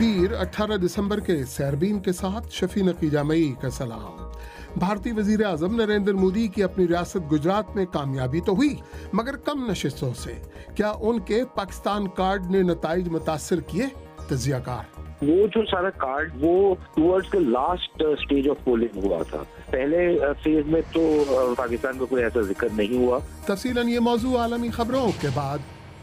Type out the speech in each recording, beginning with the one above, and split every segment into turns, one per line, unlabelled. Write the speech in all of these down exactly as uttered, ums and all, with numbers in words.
پیر اٹھارہ دسمبر کے سیربین کے ساتھ شفیع نقیجہ مئی کا سلام۔ بھارتی وزیر اعظم نریندر مودی کی اپنی ریاست گجرات میں کامیابی تو ہوئی مگر کم نشستوں سے، کیا ان کے پاکستان کارڈ نے نتائج متاثر کیے؟ تجزیہ کار
وہ جو سارا کارڈ وہ ٹورڈز کے لاسٹ سٹیج آف پولنگ ہوا تھا، پہلے فیز میں تو پاکستان کا کوئی ایسا ذکر نہیں ہوا۔
تفصیلاً یہ موضوع عالمی خبروں کے بعد۔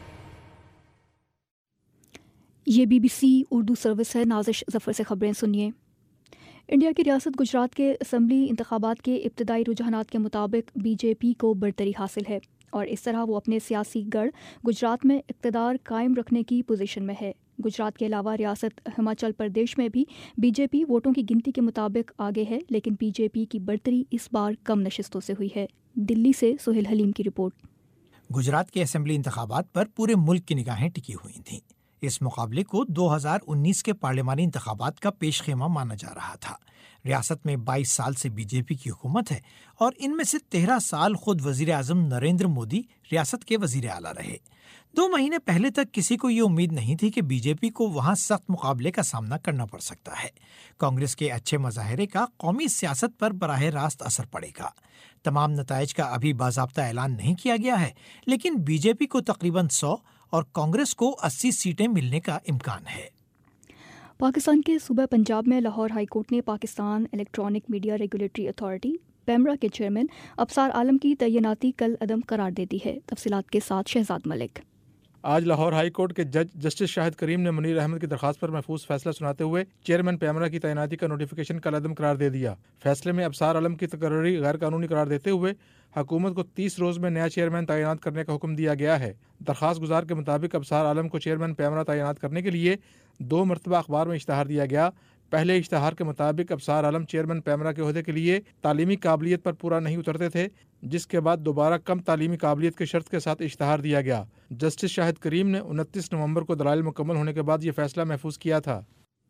یہ B B C Urdu service ہے، نازش ظفر سے خبریں سنیے۔ انڈیا کی ریاست گجرات کے اسمبلی انتخابات کے ابتدائی رجحانات کے مطابق بی جے پی کو برتری حاصل ہے اور اس طرح وہ اپنے سیاسی گڑھ گجرات میں اقتدار قائم رکھنے کی پوزیشن میں ہے۔ گجرات کے علاوہ ریاست ہماچل پردیش میں بھی بی جے پی ووٹوں کی گنتی کے مطابق آگے ہے، لیکن بی جے پی کی برتری اس بار کم نشستوں سے ہوئی ہے۔ دلی سے سہیل حلیم کی رپورٹ۔
گجرات کے اسمبلی انتخابات پر پورے ملک کی نگاہیں ٹکی ہوئی تھیں۔ اس مقابلے کو دو ہزار انیس کے پارلیمانی انتخابات کا پیش خیمہ مانا جا رہا تھا۔ ریاست میں بائیس سال سے بی جے پی کی حکومت ہے اور ان میں سے تیرہ سال خود وزیر اعظم نریندر مودی ریاست کے وزیر اعلیٰ رہے۔ دو مہینے پہلے تک کسی کو یہ امید نہیں تھی کہ بی جے پی کو وہاں سخت مقابلے کا سامنا کرنا پڑ سکتا ہے۔ کانگریس کے اچھے مظاہرے کا قومی سیاست پر براہ راست اثر پڑے گا۔ تمام نتائج کا ابھی باضابطہ اعلان نہیں کیا گیا ہے، لیکن بی جے پی کو تقریباً سو اور کانگریس کو اسی سیٹیں ملنے کا امکان ہے۔
پاکستان کے صوبہ پنجاب میں لاہور ہائی کورٹ نے Pakistan electronic media regulatory authority PEMRA کے چیئرمین ابصار عالم کی تعیناتی کل عدم قرار دے دی ہے۔ تفصیلات کے ساتھ شہزاد ملک۔
آج لاہور ہائی کورٹ کے جج جسٹس شاہد کریم نے منیر احمد کی درخواست پر محفوظ فیصلہ سناتے ہوئے چیئرمین پیمرا کی تعیناتی کا نوٹیفیکیشن کل عدم قرار دے دیا۔ فیصلے میں ابصار عالم کی تقرری غیر قانونی قرار دیتے ہوئے حکومت کو تیس روز میں نیا چیئرمین تعینات کرنے کا حکم دیا گیا ہے۔ درخواست گزار کے مطابق ابصار عالم کو چیئرمین پیمرا تعینات کرنے کے لیے دو مرتبہ اخبار میں اشتہار دیا گیا۔ پہلے اشتہار کے مطابق ابصار عالم چیئرمین پیمرا کے عہدے کے لیے تعلیمی قابلیت پر پورا نہیں اترتے تھے، جس کے بعد دوبارہ کم تعلیمی قابلیت کے شرط کے ساتھ اشتہار دیا گیا۔ جسٹس شاہد کریم نے انتیس نومبر کو دلائل مکمل ہونے کے بعد یہ فیصلہ محفوظ کیا تھا۔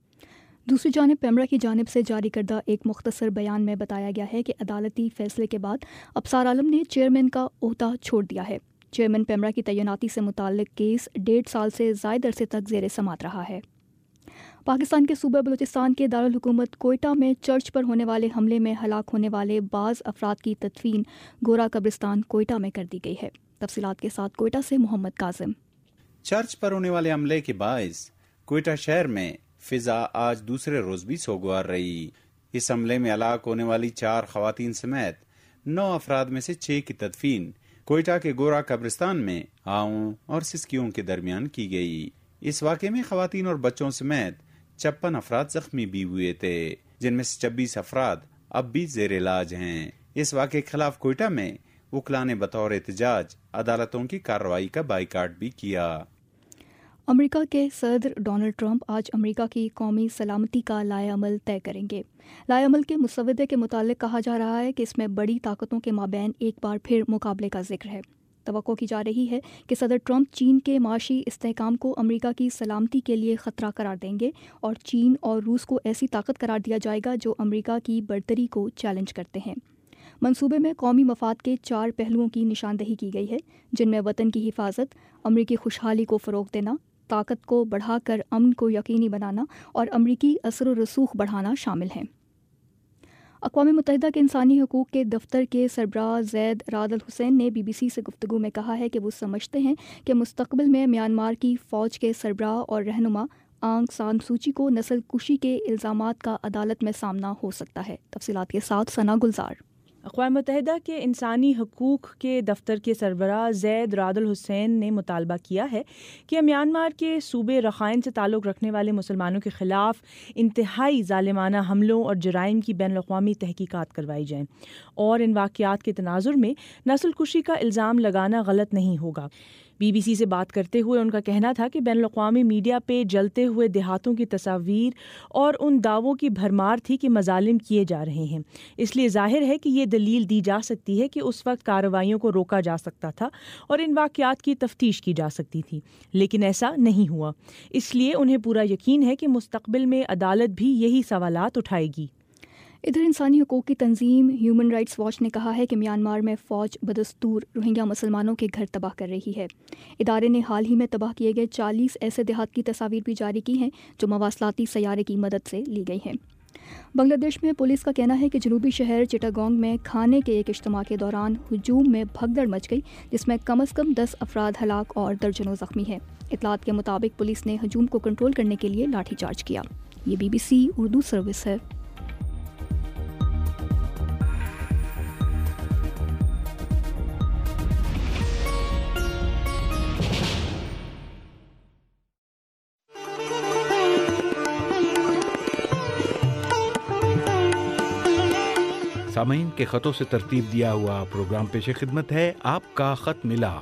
دوسری جانب پیمرا کی جانب سے جاری کردہ ایک مختصر بیان میں بتایا گیا ہے کہ عدالتی فیصلے کے بعد ابصار عالم نے چیئرمین کا عہدہ چھوڑ دیا ہے۔ چیئرمین پیمرا کی تعیناتی سے متعلق کیس ڈیڑھ سال سے زائد عرصے تک زیر سماعت رہا ہے۔ پاکستان کے صوبہ بلوچستان کے دارالحکومت کوئٹہ میں چرچ پر ہونے والے حملے میں ہلاک ہونے والے بعض افراد کی تدفین گورا قبرستان کوئٹہ میں کر دی گئی ہے۔ تفصیلات کے ساتھ کوئٹہ سے محمد کاظم۔
چرچ پر ہونے والے حملے کے باعث کوئٹہ شہر میں فضا آج دوسرے روز بھی سوگوار رہی۔ اس حملے میں ہلاک ہونے والی چار خواتین سمیت نو افراد میں سے چھ کی تدفین کوئٹہ کے گورا قبرستان میں آؤں اور سسکیوں کے درمیان کی گئی۔ اس واقعے میں خواتین اور بچوں سمیت چھپن افراد زخمی بھی ہوئے تھے، جن میں سے چھبیس افراد اب بھی زیر علاج ہیں۔ اس واقعے کے خلاف کوئٹہ میں وکلاء نے بطور احتجاج عدالتوں کی کارروائی کا بائیکاٹ بھی کیا۔
امریکہ کے صدر ڈونلڈ ٹرمپ آج امریکہ کی قومی سلامتی کا لائحہ عمل طے کریں گے۔ لائحہ عمل کے مسودے کے متعلق کہا جا رہا ہے کہ اس میں بڑی طاقتوں کے مابین ایک بار پھر مقابلے کا ذکر ہے۔ توقع کی جا رہی ہے کہ صدر ٹرمپ چین کے معاشی استحکام کو امریکہ کی سلامتی کے لیے خطرہ قرار دیں گے اور چین اور روس کو ایسی طاقت قرار دیا جائے گا جو امریکہ کی برتری کو چیلنج کرتے ہیں۔ منصوبے میں قومی مفاد کے چار پہلوؤں کی نشاندہی کی گئی ہے، جن میں وطن کی حفاظت، امریکی خوشحالی کو فروغ دینا، طاقت کو بڑھا کر امن کو یقینی بنانا اور امریکی اثر و رسوخ بڑھانا شامل ہیں۔ اقوام متحدہ کے انسانی حقوق کے دفتر کے سربراہ زید راد الحسین نے بی بی سی سے گفتگو میں کہا ہے کہ وہ سمجھتے ہیں کہ مستقبل میں میانمار کی فوج کے سربراہ اور رہنما آنگ سان سوچی کو نسل کشی کے الزامات کا عدالت میں سامنا ہو سکتا ہے۔ تفصیلات کے ساتھ ثنا گلزار۔
اقوام متحدہ کے انسانی حقوق کے دفتر کے سربراہ زید راد الحسین نے مطالبہ کیا ہے کہ میانمار کے صوبے رخائن سے تعلق رکھنے والے مسلمانوں کے خلاف انتہائی ظالمانہ حملوں اور جرائم کی بین الاقوامی تحقیقات کروائی جائیں، اور ان واقعات کے تناظر میں نسل کشی کا الزام لگانا غلط نہیں ہوگا۔ بی بی سی سے بات کرتے ہوئے ان کا کہنا تھا کہ بین الاقوامی میڈیا پہ جلتے ہوئے دیہاتوں کی تصاویر اور ان دعووں کی بھرمار تھی کہ مظالم کیے جا رہے ہیں، اس لیے ظاہر ہے کہ یہ دلیل دی جا سکتی ہے کہ اس وقت کارروائیوں کو روکا جا سکتا تھا اور ان واقعات کی تفتیش کی جا سکتی تھی، لیکن ایسا نہیں ہوا۔ اس لیے انہیں پورا یقین ہے کہ مستقبل میں عدالت بھی یہی سوالات اٹھائے گی۔
ادھر انسانی حقوق کی تنظیم ہیومن رائٹس واچ نے کہا ہے کہ میانمار میں فوج بدستور روہنگیا مسلمانوں کے گھر تباہ کر رہی ہے۔ ادارے نے حال ہی میں تباہ کیے گئے چالیس ایسے دیہات کی تصاویر بھی جاری کی ہیں جو مواصلاتی سیارے کی مدد سے لی گئی ہیں۔ بنگلہ دیش میں پولیس کا کہنا ہے کہ جنوبی شہر چٹاگانگ میں کھانے کے ایک اجتماع کے دوران ہجوم میں بھگدڑ مچ گئی، جس میں کم از کم دس افراد ہلاک اور درجنوں زخمی ہیں۔ اطلاعات کے مطابق پولیس نے ہجوم کو کنٹرول کرنے کے لیے لاٹھی چارج کیا۔ یہ B B C Urdu service ہے۔
سامعین کے خطوں سے ترتیب دیا ہوا پروگرام پیش خدمت ہے آپ کا خط ملا۔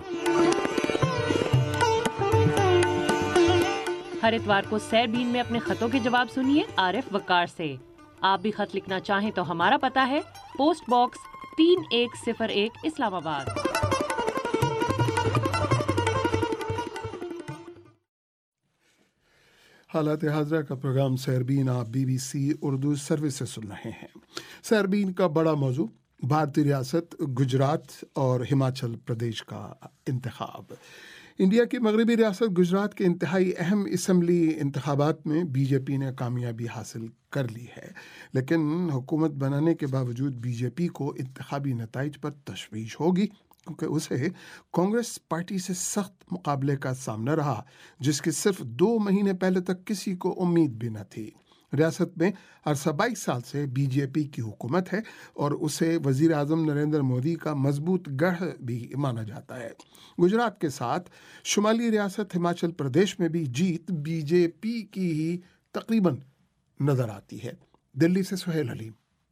ہر اتوار کو سیر بین میں اپنے خطوں کے جواب سنیے عارف وقار سے۔ آپ بھی خط لکھنا چاہیں تو ہمارا پتہ ہے پوسٹ باکس تین ایک صفر ایک اسلام آباد۔
حالات حاضرہ کا پروگرام سیربین آپ B B C Urdu service سے سن رہے ہیں۔ سیربین کا بڑا موضوع بھارتی ریاست گجرات اور ہماچل پردیش کا انتخاب۔ انڈیا کی مغربی ریاست گجرات کے انتہائی اہم اسمبلی انتخابات میں بی جے پی نے کامیابی حاصل کر لی ہے، لیکن حکومت بنانے کے باوجود بی جے پی کو انتخابی نتائج پر تشویش ہوگی، کیونکہ اسے کانگریس پارٹی سے سخت مقابلے کا سامنا رہا، جس کی صرف دو مہینے پہلے تک کسی کو امید بھی نہ تھی۔ ریاست میں عرصہ بائیس سال سے بی جے پی کی حکومت ہے اور اسے وزیر اعظم نریندر مودی کا مضبوط گڑھ بھی مانا جاتا ہے۔ گجرات کے ساتھ شمالی ریاست ہماچل پردیش میں بھی جیت بی جے پی کی ہی تقریباً نظر آتی ہے۔ دلی سے سہیل حلیم۔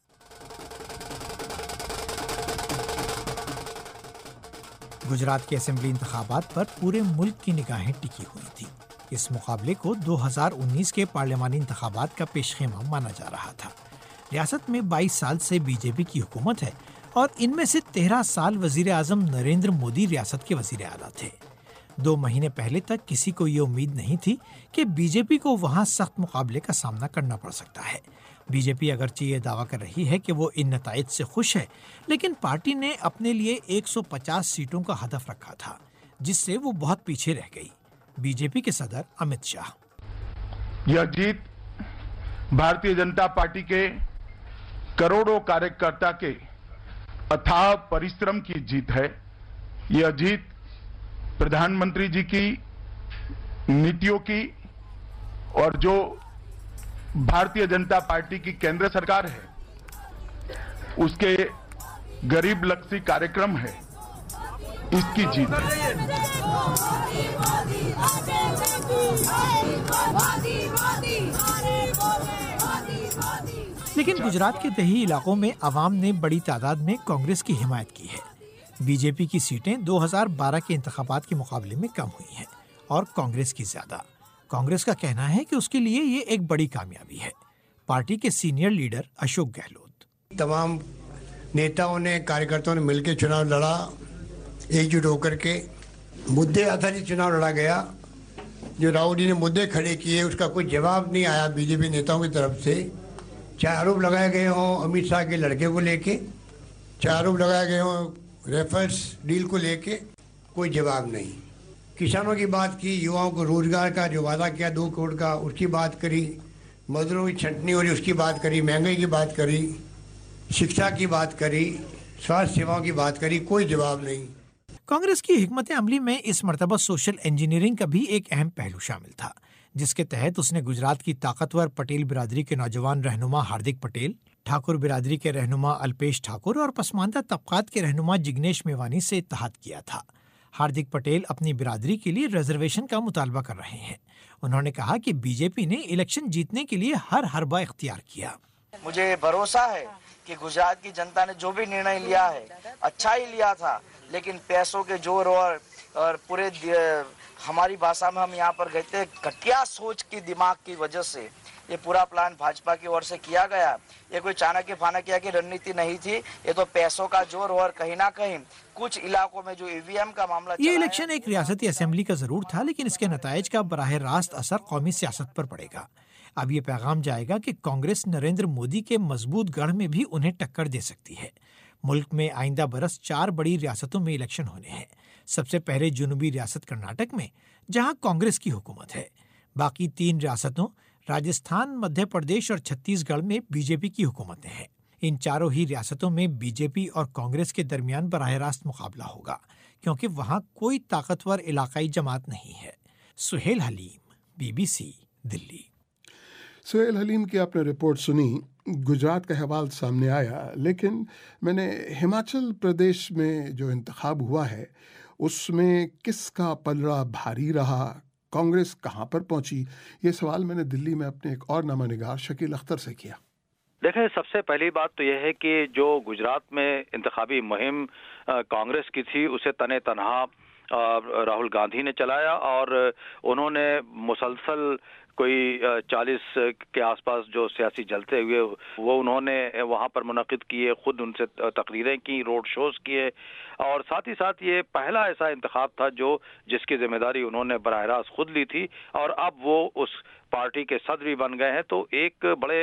گجرات کے اسمبلی انتخابات پر پورے ملک کی نگاہیں ٹکی ہوئی تھیں۔ اس مقابلے کو دو ہزار انیس کے پارلیمانی انتخابات کا پیش خیمہ مانا جا رہا تھا۔ ریاست میں بائیس سال سے بی جے پی کی حکومت ہے اور ان میں سے تیرہ سال وزیر اعظم نریندر مودی ریاست کے وزیر اعلیٰ تھے۔ دو مہینے پہلے تک کسی کو یہ امید نہیں تھی کہ بی جے پی کو وہاں سخت مقابلے کا سامنا کرنا پڑ سکتا ہے۔ بی جے پی اگرچہ یہ دعویٰ کر رہی ہے کہ وہ ان نتائج سے خوش ہے، لیکن پارٹی نے اپنے لیے ایک سو پچاس سیٹوں کا ہدف رکھا تھا، جس سے وہ بہت پیچھے رہ گئی۔ بی جے پی کے صدر امت شاہ:
یہ جیت بھارتیہ جنتا پارٹی کے کروڑوں کاریہ کے اتھاہ پریشرم کی جیت ہے۔ یہ جیت پردھان منتری جی کی نیتیوں کی اور جو بھارتیہ جنتا پارٹی کی کیندر سرکار ہے اس کے غریب لکشی کاریہ ہے، اس کی جیت ہے۔
لیکن گجرات کے دیہی علاقوں میں عوام نے بڑی تعداد میں کانگریس کی حمایت کی ہے۔ بی جے پی کی سیٹیں دو ہزار بارہ کے انتخابات کے مقابلے میں کم ہوئی ہیں اور کانگریس کی زیادہ۔ کانگریس کا کہنا ہے کہ اس کے لیے یہ ایک بڑی کامیابی ہے۔ پارٹی کے سینئر لیڈر اشوک گہلوت:
تمام نیتاؤں نے، کارکرتاؤں نے مل کے چناؤ لڑا، ایک جٹ ہو کر کے مدعے آدھارت چناؤ لڑا گیا۔ جو راہل جی نے مدعے کھڑے کیے اس کا کوئی جواب نہیں آیا بی جے پی نیتاؤں کی طرف سے، چاہے آروپ لگائے گئے ہوں امت شاہ کے لڑکے کو لے کے، چاہے آروپ لگائے گئے ہوں ریفرنس ڈیل کو لے کے، کوئی جواب نہیں۔ کسانوں کی بات کی، یواؤں کو روزگار کا جو وعدہ کیا دو کروڑ کا اس کی بات کری، مزدوروں کی چھٹنی ہو رہی اس کی بات کری، مہنگائی کی بات کری، شکشا کی بات کری، سواستھ سیواؤں کی بات کری، کوئی جواب نہیں۔
کانگریس کی حکمت عملی میں اس مرتبہ سوشل انجینئرنگ کا بھی ایک اہم پہلو شامل تھا، جس کے تحت اس نے گجرات کی طاقتور پٹیل برادری کے نوجوان رہنما ہاردک پٹیل، ٹھاکر برادری کے رہنما الپیش ٹھاکر اور پسماندہ طبقات کے رہنما جگنیش میوانی سے اتحاد کیا تھا۔ ہاردک پٹیل اپنی برادری کے لیے ریزرویشن کا مطالبہ کر رہے ہیں۔ انہوں نے کہا کہ بی جے پی نے الیکشن جیتنے کے لیے ہر حربہ اختیار کیا۔
مجھے بھروسہ ہے کہ گجرات کی جنتا نے جو بھی نرنے لیا ہے اچھا ہی لیا تھا، لیکن پیسوں کے زور اور اور پورے ہماری بھاشا میں ہم یہاں پر کہتے ہیں گھٹیا سوچ کی دماغ کی وجہ سے یہ پورا پلان بھاجپا کی اور سے کیا گیا۔ یہ کوئی چانکیہ پھانکیہ کی رننیتی نہیں تھی، یہ تو پیسوں کا زور اور کہیں نہ کہیں کچھ علاقوں میں جو ای وی ایم کا معاملہ
یہ الیکشن ایک ریاستی اسمبلی کا ضرور تھا، لیکن اس کے نتائج کا براہ راست اثر قومی سیاست پر پڑے گا۔ اب یہ پیغام جائے گا کہ کانگریس نریندر مودی کے مضبوط گڑھ میں بھی انہیں ٹکر دے سکتی ہے۔ ملک میں آئندہ برس چار بڑی ریاستوں میں الیکشن ہونے ہیں۔ سب سے پہلے جنوبی ریاست کرناٹک میں، جہاں کانگریس کی حکومت ہے۔ باقی تین ریاستوں راجستھان، مدھیہ پردیش اور چھتیس گڑھ میں بی جے پی کی حکومتیں ہیں۔ ان چاروں ہی ریاستوں میں بی جے پی اور کانگریس کے درمیان براہ راست مقابلہ ہوگا، کیونکہ وہاں کوئی طاقتور علاقائی جماعت نہیں ہے۔ Sohail Halim, B B C, Delhi.
Sohail Halim کی آپ نے رپورٹ سنی۔ گجرات کا حوال سامنے آیا، لیکن میں نے ہماچل پردیش میں جو انتخاب ہوا ہے اس میں کس کا پلڑا بھاری رہا، کانگریس کہاں پر پہنچی، یہ سوال میں نے دلی میں اپنے ایک اور نامہ نگار شکیل اختر سے کیا۔
دیکھیں، سب سے پہلی بات تو یہ ہے کہ جو گجرات میں انتخابی مہم کانگریس کی تھی اسے تنے تنہا راہل گاندھی نے چلایا، اور انہوں نے مسلسل کوئی چالیس کے آس پاس جو سیاسی جلسے ہوئے وہ انہوں نے وہاں پر منعقد کیے، خود ان سے تقریریں کی، روڈ شوز کیے، اور ساتھ ہی ساتھ یہ پہلا ایسا انتخاب تھا جو جس کی ذمہ داری انہوں نے براہ راست خود لی تھی، اور اب وہ اس پارٹی کے صدر بھی بن گئے ہیں۔ تو ایک بڑے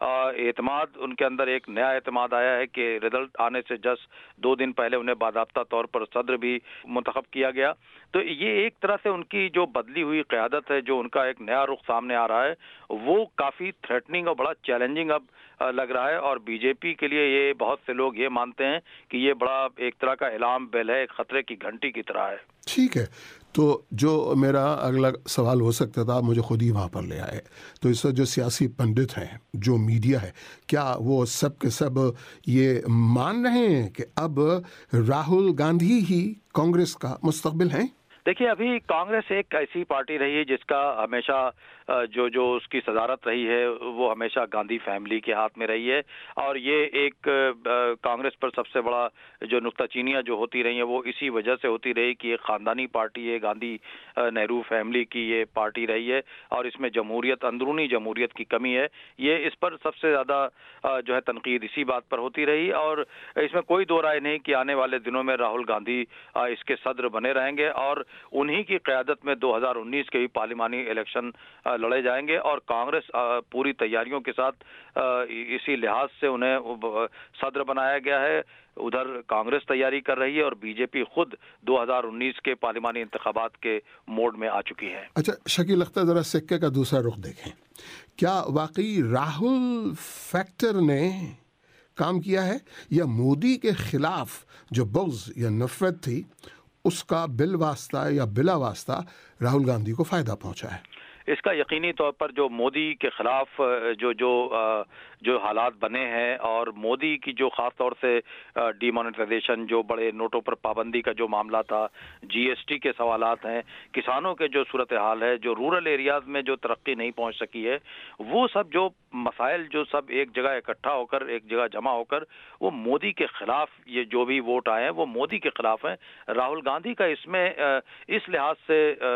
اعتماد ان کے اندر، ایک نیا اعتماد آیا ہے کہ رزلٹ آنے سے جس دو دن پہلے انہیں باضابطہ طور پر صدر بھی منتخب کیا گیا۔ تو یہ ایک طرح سے ان کی جو بدلی ہوئی قیادت ہے، جو ان کا ایک نیا رخ سامنے آ رہا ہے، وہ کافی تھریٹننگ اور بڑا چیلنجنگ اب لگ رہا ہے، اور بی جے پی کے لیے یہ بہت سے لوگ یہ مانتے ہیں کہ یہ بڑا ایک طرح کا الارم بیل ہے، ایک خطرے کی گھنٹی کی طرح ہے۔
ٹھیک ہے، تو جو میرا اگلا سوال ہو سکتا تھا مجھے خود ہی وہاں پر لے آئے۔ تو اس وقت جو سیاسی پنڈت ہیں، جو میڈیا ہے، کیا وہ سب کے سب یہ مان رہے ہیں کہ اب راہل گاندھی ہی کانگریس کا مستقبل ہیں؟
دیکھیے، ابھی کانگریس ایک ایسی پارٹی رہی ہے جس کا ہمیشہ جو جو اس کی صدارت رہی ہے وہ ہمیشہ گاندھی فیملی کے ہاتھ میں رہی ہے، اور یہ ایک کانگریس پر سب سے بڑا جو نکتہ چینیاں جو ہوتی رہی ہیں وہ اسی وجہ سے ہوتی رہی کہ ایک خاندانی پارٹی ہے، گاندھی نہرو فیملی کی یہ پارٹی رہی ہے، اور اس میں جمہوریت، اندرونی جمہوریت کی کمی ہے۔ یہ اس پر سب سے زیادہ جو ہے تنقید اسی بات پر ہوتی رہی، اور اس میں کوئی دو رائے نہیں کہ آنے والے دنوں میں راہل گاندھی اس کے صدر بنے رہیں گے، اور انہی کی قیادت میں دو ہزار انیس کے بھی پارلیمانی الیکشن لڑے جائیں گے، اور کانگریس پوری تیاریوں کے ساتھ اسی لحاظ سے انہیں صدر بنایا گیا ہے۔ ادھر کانگریس تیاری کر رہی ہے، اور بی جے پی خود دو ہزار انیس کے پارلیمانی انتخابات کے موڈ میں آ چکی ہے۔
اچھا شکیل اختر، ذرا سکے کا دوسرا رخ دیکھیں، کیا واقعی راہل فیکٹر نے کام کیا ہے، یا مودی کے خلاف جو بغض یا نفرت تھی اس کا بالواسطہ یا بلا واسطہ راہل گاندھی کو فائدہ پہنچا ہے؟
اس کا یقینی طور پر جو مودی کے خلاف جو جو جو حالات بنے ہیں، اور مودی کی جو خاص طور سے ڈی مانیٹائزیشن، جو بڑے نوٹوں پر پابندی کا جو معاملہ تھا، جی ایس ٹی کے سوالات ہیں، کسانوں کے جو صورتحال ہے، جو رورل ایریاز میں جو ترقی نہیں پہنچ سکی ہے، وہ سب جو مسائل جو سب ایک جگہ اکٹھا ہو کر، ایک جگہ جمع ہو کر وہ مودی کے خلاف، یہ جو بھی ووٹ آئے ہیں وہ مودی کے خلاف ہیں۔ راہل گاندھی کا اس میں اس لحاظ سے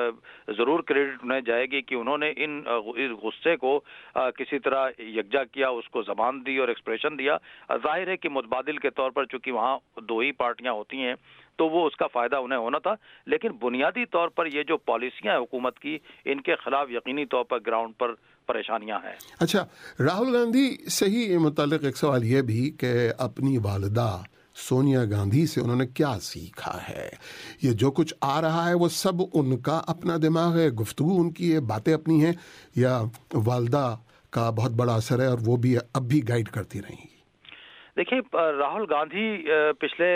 ضرور کریڈٹ انہیں جائے گی کہ انہوں نے ان غصے کو کسی طرح یکجا کیا، اس کو زبان دی اور ایکسپریشن دیا۔ ظاہر ہے کہ متبادل کے طور پر چونکہ وہاں دو ہی پارٹیاں ہوتی ہیں تو وہ اس کا فائدہ انہیں ہونا تھا، لیکن بنیادی طور پر یہ جو پالیسیاں حکومت کی، ان کے خلاف یقینی طور پر گراؤنڈ پر پریشانیاں ہیں۔
اچھا، راہل گاندھی سے ہی متعلق ایک سوال یہ بھی کہ اپنی والدہ سونیا گاندھی سے انہوں نے کیا سیکھا ہے؟ یہ جو کچھ آ رہا ہے وہ سب ان کا اپنا دماغ ہے، گفتگو ان کی ہے، باتیں اپنی ہیں، یا والدہ کا بہت بڑا اثر ہے اور وہ بھی اب بھی گائیڈ کرتی رہیں گی؟
دیکھیں، راہل گاندھی پچھلے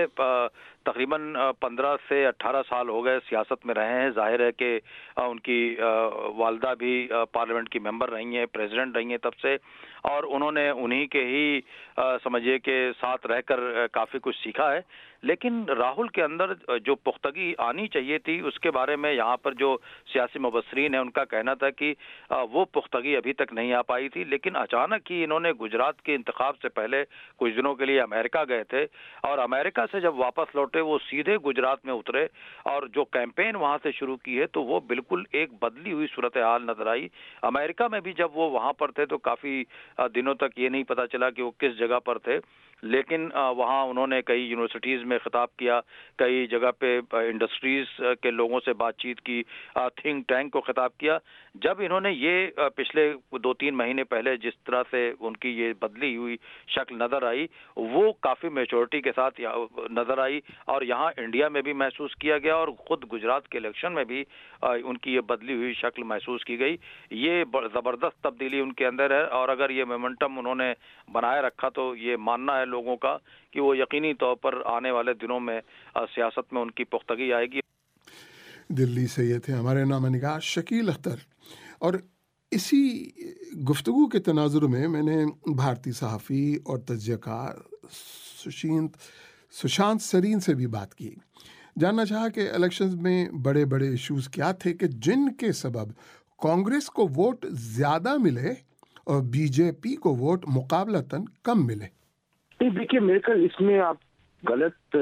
تقریباً پندرہ سے اٹھارہ سال ہو گئے سیاست میں رہے ہیں۔ ظاہر ہے کہ ان کی والدہ بھی پارلیمنٹ کی ممبر رہی ہیں، پریزیڈنٹ رہی ہیں تب سے، اور انہوں نے انہی کے ہی سمجھیے کہ ساتھ رہ کر کافی کچھ سیکھا ہے۔ لیکن راہل کے اندر جو پختگی آنی چاہیے تھی اس کے بارے میں یہاں پر جو سیاسی مبصرین ہیں ان کا کہنا تھا کہ وہ پختگی ابھی تک نہیں آ پائی تھی، لیکن اچانک ہی انہوں نے گجرات کے انتخاب سے پہلے کچھ دنوں کے لیے امریکہ گئے تھے، اور امریکہ سے جب واپس لوٹے وہ سیدھے گجرات میں اترے، اور جو کیمپین وہاں سے شروع کی ہے تو وہ بالکل ایک بدلی ہوئی صورتحال نظر آئی۔ امریکہ میں بھی جب وہ وہاں پر تھے تو کافی دنوں تک یہ نہیں پتا چلا کہ وہ کس جگہ پر تھے، لیکن وہاں انہوں نے کئی یونیورسٹیز میں خطاب کیا، کئی جگہ پہ انڈسٹریز کے لوگوں سے بات چیت کی، تھنک ٹینک کو خطاب کیا۔ جب انہوں نے یہ پچھلے دو تین مہینے پہلے جس طرح سے ان کی یہ بدلی ہوئی شکل نظر آئی وہ کافی میچورٹی کے ساتھ نظر آئی اور یہاں انڈیا میں بھی محسوس کیا گیا اور خود گجرات کے الیکشن میں بھی ان کی یہ بدلی ہوئی شکل محسوس کی گئی. یہ زبردست تبدیلی ان کے اندر ہے اور اگر یہ مومنٹم انہوں نے بنائے رکھا تو یہ ماننا ہے لوگوں کا کہ وہ یقینی طور پر آنے والے دنوں میں سیاست میں ان کی پختگی آئے گی.
دلی سے یہ تھے ہمارے نامہ نگار شکیل اختر. اور اسی گفتگو کے تناظر میں میں نے بھارتی صحافی اور تجزیہ کار سشینت سشانت سرین سے بھی بات کی. جاننا چاہا کہ الیکشنز میں بڑے بڑے ایشوز کیا تھے کہ جن کے سبب کانگریس کو ووٹ زیادہ ملے اور بی جے پی کو ووٹ مقابلتاً کم ملے.
دیکھیے میرے خیال اس میں آپ غلط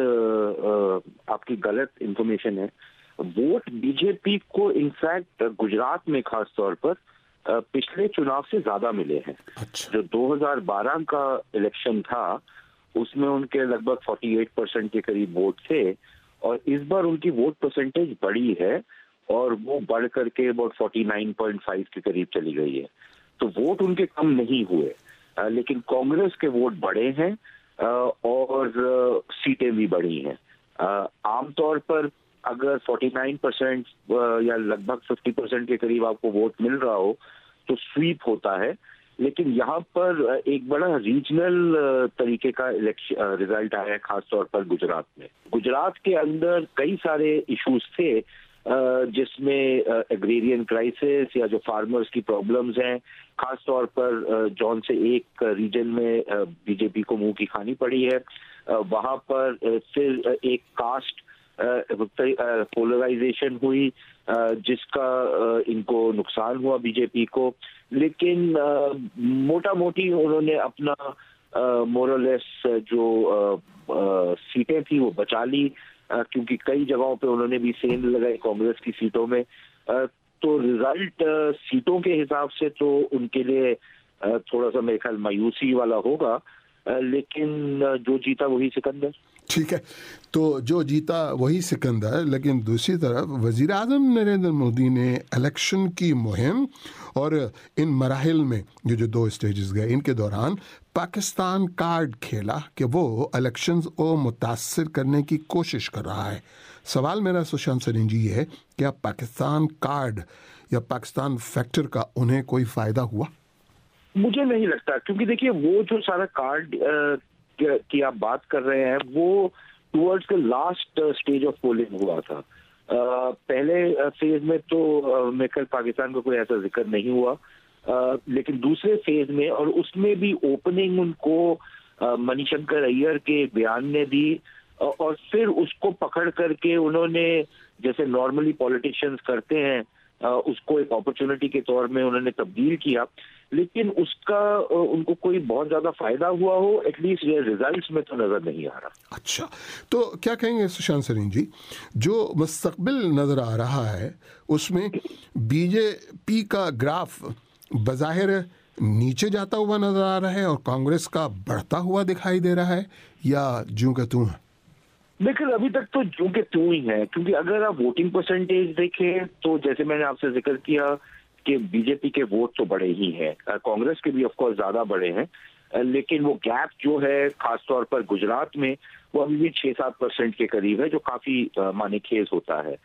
آپ کی غلط انفارمیشن ہے. ووٹ بی جے پی کو انفیکٹ گجرات میں خاص طور پر پچھلے چناؤ سے زیادہ ملے ہیں. جو دو ہزار بارہ کا الیکشن تھا اس میں ان کے لگ بھگ فورٹی ایٹ پرسینٹ کے قریب ووٹ تھے اور اس بار ان کی ووٹ پرسنٹیج بڑی ہے اور وہ بڑھ کر کے about forty nine point five کے قریب چلی گئی ہے. تو ووٹ ان کے کم نہیں ہوئے لیکن کانگریس کے ووٹ بڑے ہیں اور سیٹیں بھی بڑی ہیں. عام طور پر اگر فورٹی نائن پرسینٹ یا لگ بھگ ففٹی پرسینٹ کے قریب آپ کو ووٹ مل رہا ہو تو سویپ ہوتا ہے. لیکن یہاں پر ایک بڑا ریجنل طریقے کا رزلٹ آیا ہے خاص طور پر گجرات میں. گجرات کے اندر کئی سارے ایشوز تھے جس میں ایگریرین کرائسس یا جو فارمرز کی پرابلمز ہیں خاص طور پر جون سے ایک ریجن میں بی جے پی کو منہ کی کھانی پڑی ہے. وہاں پر پھر ایک کاسٹ پولرائزیشن ہوئی جس کا ان کو نقصان ہوا بی جے پی کو. لیکن موٹا موٹی انہوں نے اپنا مورلیس جو سیٹیں تھی وہ بچا لی کیونکہ کئی جگہوں پہ انہوں نے بھی سیند لگائی کانگریس کی سیٹوں میں. تو رزلٹ سیٹوں کے حساب سے تو ان کے لیے تھوڑا سا میرے خیال مایوسی والا ہوگا لیکن جو جیتا وہی سکندر.
ٹھیک ہے تو جو جیتا وہی سکندر. لیکن دوسری طرف وزیر اعظم نریندر مودی نے الیکشن کی مہم اور ان مراحل میں جو جو دو اسٹیجز گئے ان کے دوران پاکستان کارڈ کھیلا کہ وہ الیکشنز کو متاثر کرنے کی کوشش کر رہا ہے. سوال میرا سشانت سرین جی ہے کیا پاکستان کارڈ یا پاکستان فیکٹر کا انہیں کوئی فائدہ ہوا؟
مجھے نہیں لگتا کیونکہ دیکھیے وہ جو سارا کارڈ کی آپ بات کر رہے ہیں وہ ٹورڈز کے لاسٹ اسٹیج آف پولنگ ہوا تھا. پہلے فیز میں تو میرے خیال پاکستان کا کوئی ایسا ذکر نہیں ہوا لیکن دوسرے فیز میں اور اس میں بھی اوپننگ ان کو منی شنکر ایئر کے بیان نے دی اور پھر اس کو پکڑ کر کے انہوں نے جیسے نارملی پولیٹیشینز کرتے ہیں اس کو ایک اپرچونٹی کے طور میں انہوں نے تبدیل کیا لیکن اس کا ان کو کوئی بہت زیادہ فائدہ ہوا ہو ایٹ لیسٹ یہ ریزلٹس میں تو نظر نہیں آ رہا.
اچھا تو کیا کہیں گے سشانت سرین جی جو مستقبل نظر آ رہا ہے اس میں بی جے پی کا گراف بظاہر نیچے جاتا ہوا نظر آ رہا ہے اور کانگریس کا بڑھتا ہوا دکھائی دے رہا ہے یا جوں کہ توں ہے؟
لیکن ابھی تک تو جو کہ تو ہی ہے کیونکہ اگر آپ ووٹنگ پرسنٹیج دیکھیں تو جیسے میں نے آپ سے ذکر کیا کہ بی جے پی کے ووٹ تو بڑے ہی ہیں کانگریس کے بھی آف کورس زیادہ بڑے ہیں لیکن وہ گیپ جو ہے خاص طور پر گجرات میں وہ ابھی بھی چھ سات پرسینٹ کے قریب ہے جو کافی معنی خیز ہوتا ہے.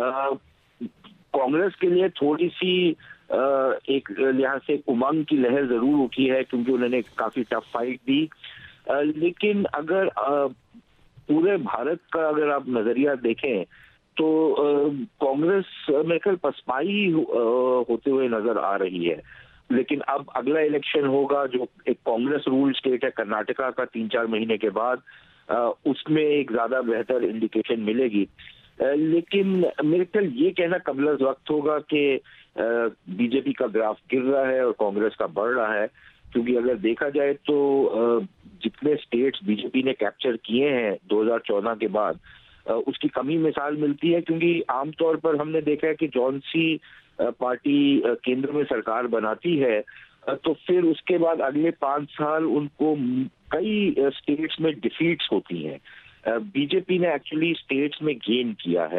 کانگریس کے لیے تھوڑی سی ایک لحاظ سے امنگ کی لہر ضرور اٹھی ہے کیونکہ انہوں نے کافی ٹف فائٹ دی لیکن اگر پورے بھارت کا اگر آپ نظریہ دیکھیں تو کانگریس میرے خیال پسپائی ہوتے ہوئے نظر آ رہی ہے. لیکن اب اگلا الیکشن ہوگا جو ایک کانگریس رول اسٹیٹ ہے کرناٹکا کا تین چار مہینے کے بعد اس میں ایک زیادہ بہتر انڈیکیشن ملے گی. لیکن میرے خیال یہ کہنا قبل از وقت ہوگا کہ بی جے پی کا گراف گر رہا ہے اور کانگریس کا بڑھ رہا ہے کیونکہ اگر دیکھا جائے تو جتنے اسٹیٹس بی جے پی نے کیپچر کیے ہیں دو ہزار چودہ کے بعد اس کی کمی مثال ملتی ہے کیونکہ عام طور پر ہم نے دیکھا ہے کہ جون سی پارٹی کیندر میں سرکار بناتی ہے تو پھر اس کے بعد اگلے پانچ سال ان کو کئی اسٹیٹس میں ڈیفیٹس ہوتی ہیں. بی جے پی نے ایکچولی اسٹیٹس میں گین کیا ہے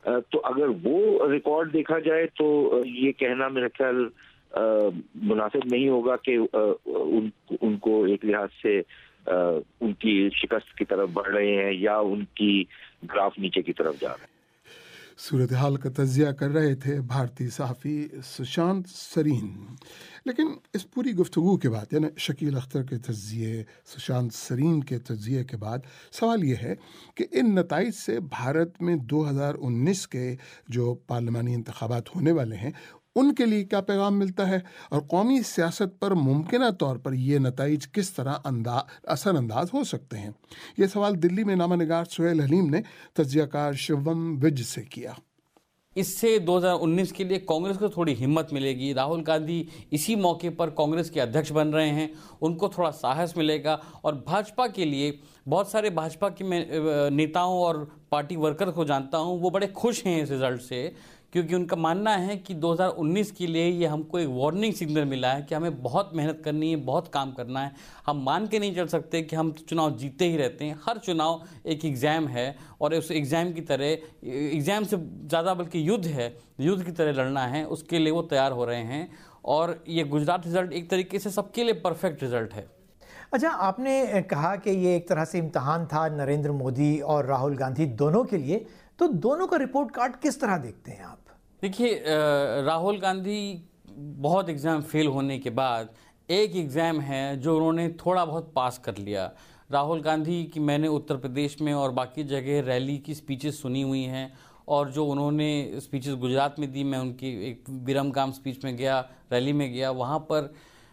تو اگر وہ ریکارڈ دیکھا جائے تو یہ کہنا میرا خیال مناسب نہیں ہوگا کہ ان ان کو ایک لحاظ سے ان کی شکست کی طرف بڑھ رہے ہیں یا ان کی گراف نیچے کی طرف جا رہے ہیں۔
صورتحال کا تجزیہ کر رہے تھے بھارتی صحافی سشانت سرین۔ لیکن اس پوری گفتگو کے بعد، یعنی شکیل اختر کے تجزیے، سشانت سرین کے تجزیے کے بعد، سوال یہ ہے کہ ان نتائج سے بھارت میں دو ہزار انیس کے جو پارلیمانی انتخابات ہونے والے ہیں ان کے لیے کیا پیغام ملتا ہے، اور قومی سیاست پر ممکنہ طور پر یہ نتائج کس طرح انداز اثر انداز ہو سکتے ہیں؟ یہ سوال دلی میں نامہ نگار سہیل حلیم نے تجزیہ کار شیوم وج سے کیا۔
اس سے دو ہزار انیس کے لیے کانگریس کو تھوڑی ہمت ملے گی۔ راہل گاندھی اسی موقع پر کانگریس کے ادھیکش بن رہے ہیں، ان کو تھوڑا ساہس ملے گا، اور بھاجپا کے لیے بہت سارے بھاجپا کے میں نیتاؤں اور پارٹی ورکر کو جانتا ہوں، وہ بڑے خوش ہیں اس رزلٹ سے، کیونکہ ان کا ماننا ہے کہ دو ہزار انیس کے لیے یہ ہم کو ایک وارننگ سگنل ملا ہے کہ ہمیں بہت محنت کرنی ہے، بہت کام کرنا ہے۔ ہم مان کے نہیں چل سکتے کہ ہم چناؤ جیتے ہی رہتے ہیں۔ ہر چناؤ ایک ایگزام ہے، اور اس ایگزام کی طرح، ایگزام سے زیادہ بلکہ یدھ ہے، یدھ کی طرح لڑنا ہے، اس کے لیے وہ تیار ہو رہے ہیں۔ اور یہ گجرات رزلٹ ایک طریقے سے سب کے لیے پرفیکٹ رزلٹ ہے۔
اچھا، آپ نے کہا کہ یہ ایک طرح سے امتحان تھا نریندر مودی اور راہل گاندھی دونوں کے لیے، تو دونوں کا رپورٹ کارڈ کس طرح دیکھتے ہیں آپ؟
دیکھیے، راہل گاندھی بہت ایگزام فیل ہونے کے بعد ایک ایگزام ہے جو انہوں نے تھوڑا بہت پاس کر لیا۔ راہل گاندھی کی میں نے اتر پردیش میں اور باقی جگہ ریلی کی سپیچز سنی ہوئی ہیں، اور جو انہوں نے سپیچز گجرات میں دی، میں ان کی ایک بیرم گام سپیچ میں گیا، ریلی میں گیا، وہاں پر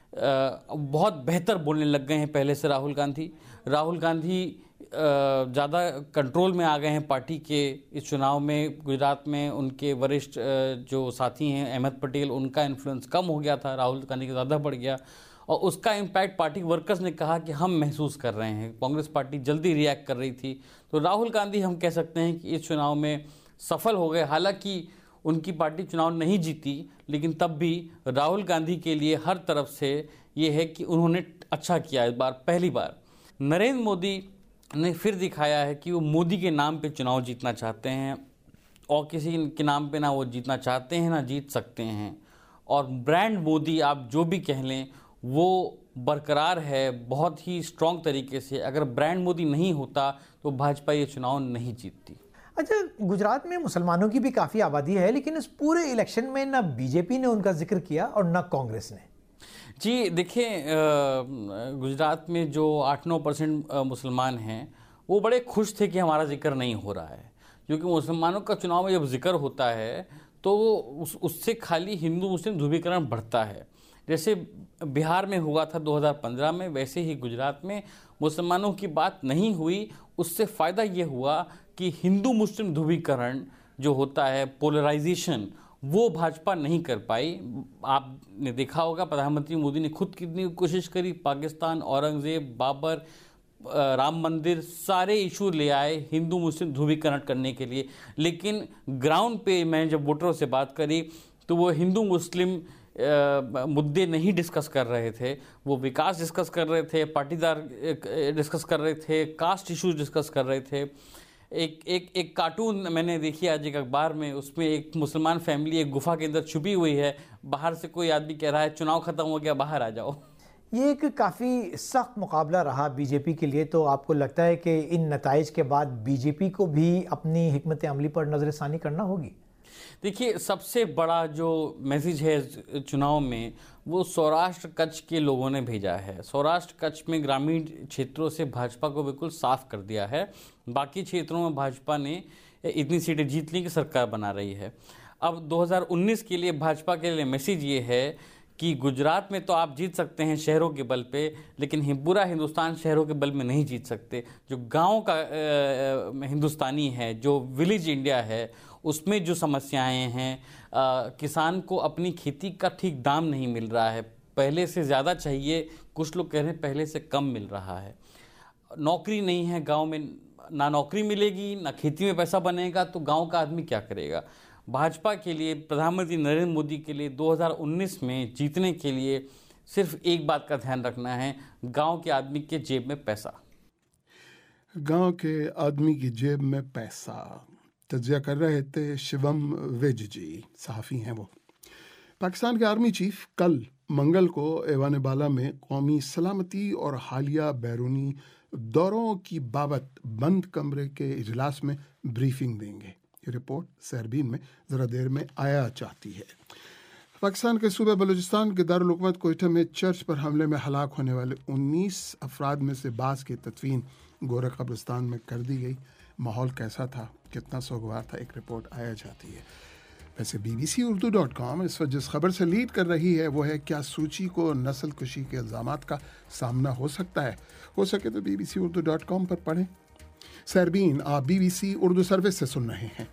بہت بہتر بولنے لگ گئے ہیں پہلے سے راہل گاندھی۔ راہل گاندھی زیادہ کنٹرول میں آ گئے ہیں پارٹی کے اس چناؤ میں۔ گجرات میں ان کے ورشٹھ جو ساتھی ہیں احمد پٹیل، ان کا انفلوئنس کم ہو گیا تھا، راہل گاندھی کا زیادہ بڑھ گیا، اور اس کا امپیکٹ پارٹی ورکرز نے کہا کہ ہم محسوس کر رہے ہیں۔ کانگریس پارٹی جلدی ری ایکٹ کر رہی تھی، تو راہل گاندھی ہم کہہ سکتے ہیں کہ اس چناؤ میں سفل ہو گئے۔ حالانکہ ان کی پارٹی چناؤ نہیں جیتی، لیکن تب بھی راہل گاندھی کے لیے ہر طرف سے یہ ہے کہ انہوں نے اچھا کیا اس بار، پہلی بار۔ نریندر مودی نے پھر دکھایا ہے کہ وہ مودی کے نام پہ چناؤ جیتنا چاہتے ہیں، اور کسی کے نام پہ نہ وہ جیتنا چاہتے ہیں نہ جیت سکتے ہیں۔ اور برانڈ مودی آپ جو بھی کہہ لیں وہ برقرار ہے بہت ہی اسٹرانگ طریقے سے۔ اگر برانڈ مودی نہیں ہوتا تو بھاجپا یہ چناؤ نہیں جیتتی۔
اچھا، گجرات میں مسلمانوں کی بھی کافی آبادی ہے، لیکن اس پورے الیکشن میں نہ بی جے پی نے ان کا ذکر کیا اور نہ کانگریس نے۔
جی دیکھیں، گجرات میں جو آٹھ نو پرسنٹ مسلمان ہیں وہ بڑے خوش تھے کہ ہمارا ذکر نہیں ہو رہا ہے، کیونکہ مسلمانوں کا چناؤ میں جب ذکر ہوتا ہے تو اس اس سے خالی ہندو مسلم دھرویکرن بڑھتا ہے۔ جیسے بہار میں ہوا تھا دو ہزار پندرہ میں، ویسے ہی گجرات میں مسلمانوں کی بات نہیں ہوئی۔ اس سے فائدہ یہ ہوا کہ ہندو مسلم دھرویکرن جو ہوتا ہے، پولرائزیشن، وہ بھاجپا نہیں کر پائی۔ آپ نے دیکھا ہوگا پردھان منتری مودی نے خود کتنی کوشش کری، پاکستان، اورنگزیب، بابر، رام مندر، سارے ایشو لے آئے ہندو مسلم دھرویکرن کرنے کے لیے، لیکن گراؤنڈ پہ میں جب ووٹروں سے بات کری تو وہ ہندو مسلم مدعے نہیں ڈسکس کر رہے تھے، وہ وکاس ڈسکس کر رہے تھے، پارٹی دار ڈسکس کر رہے تھے، کاسٹ ایشوز ڈسکس کر رہے تھے۔ ایک ایک ایک کارٹون میں نے دیکھی آج ایک اخبار میں، اس میں ایک مسلمان فیملی ایک گفا کے اندر چھپی ہوئی ہے، باہر سے کوئی آدمی کہہ رہا ہے چناؤ ختم ہو گیا، باہر آ جاؤ۔
یہ ایک کافی سخت مقابلہ رہا بی جے پی کے لیے، تو آپ کو لگتا ہے کہ ان نتائج کے بعد بی جے پی کو بھی اپنی حکمت عملی پر نظر ثانی کرنا ہوگی؟
دیکھیے، سب سے بڑا جو میسیج ہے چناؤ میں وہ سوراشٹر کچھ کے لوگوں نے بھیجا ہے۔ سوراشٹر کچھ میں گرامین چھیتروں سے بھاجپا کو بالکل صاف کر دیا ہے، باقی چھیتروں میں بھاجپا نے اتنی سیٹیں جیت لی کہ سرکار بنا رہی ہے۔ اب دو ہزار انیس کے لیے بھاجپا کے لیے میسیج یہ ہے کہ گجرات میں تو آپ جیت سکتے ہیں شہروں کے بل پہ، لیکن پورا ہندوستان شہروں کے بل میں نہیں جیت سکتے۔ جو گاؤں کا ہندوستانی ہے، جو ولیج انڈیا ہے، اس میں جو سمسیایں ہیں، کسان کو اپنی کھیتی کا ٹھیک دام نہیں مل رہا ہے، پہلے سے زیادہ چاہیے، کچھ لوگ کہہ رہے ہیں پہلے سے کم مل رہا ہے، نوکری نہیں ہے گاؤں میں، نہ نوکری ملے گی نہ کھیتی میں پیسہ بنے گا، تو گاؤں کا آدمی کیا کرے گا؟ بھاجپا کے لیے، پردھان منتری نریندر مودی کے لیے دو ہزار انیس میں جیتنے کے لیے صرف ایک بات کا دھیان رکھنا ہے، گاؤں کے آدمی کے جیب میں پیسہ۔
گاؤں کے آدمی کی جیب میں پیسہ، तज्जिया कर रहे थे शिवम विज जी, सहाफ़ी हैं वो। पाकिस्तान के आर्मी चीफ कल मंगल को ऐवान बाला में कौमी सलामती और हालिया बैरूनी दौरों की बाबत बंद कमरे के इजलास में ब्रीफिंग देंगे। ये रिपोर्ट सहरबीन में ज़रा देर में आया चाहती है। पाकिस्तान के सूबे बलूचिस्तान के दारुल हुकूमत कोयटा में चर्च पर हमले में हलाक होने वाले उन्नीस अफराद में से बास की तदफीन गोरा कब्रिस्तान में कर दी गई। माहौल कैसा था, कितना सोगवार था, एक रिपोर्ट आया जाती है। वैसे B B C Urdu dot com इस वक्त जिस खबर से लीड कर रही है वो है क्या सूची को नस्ल कुशी के इल्ज़ामात का सामना हो सकता है। हो सके तो B B C Urdu dot com पर पढ़ें। सहरबीन, आप B B C Urdu service से सुन रहे हैं।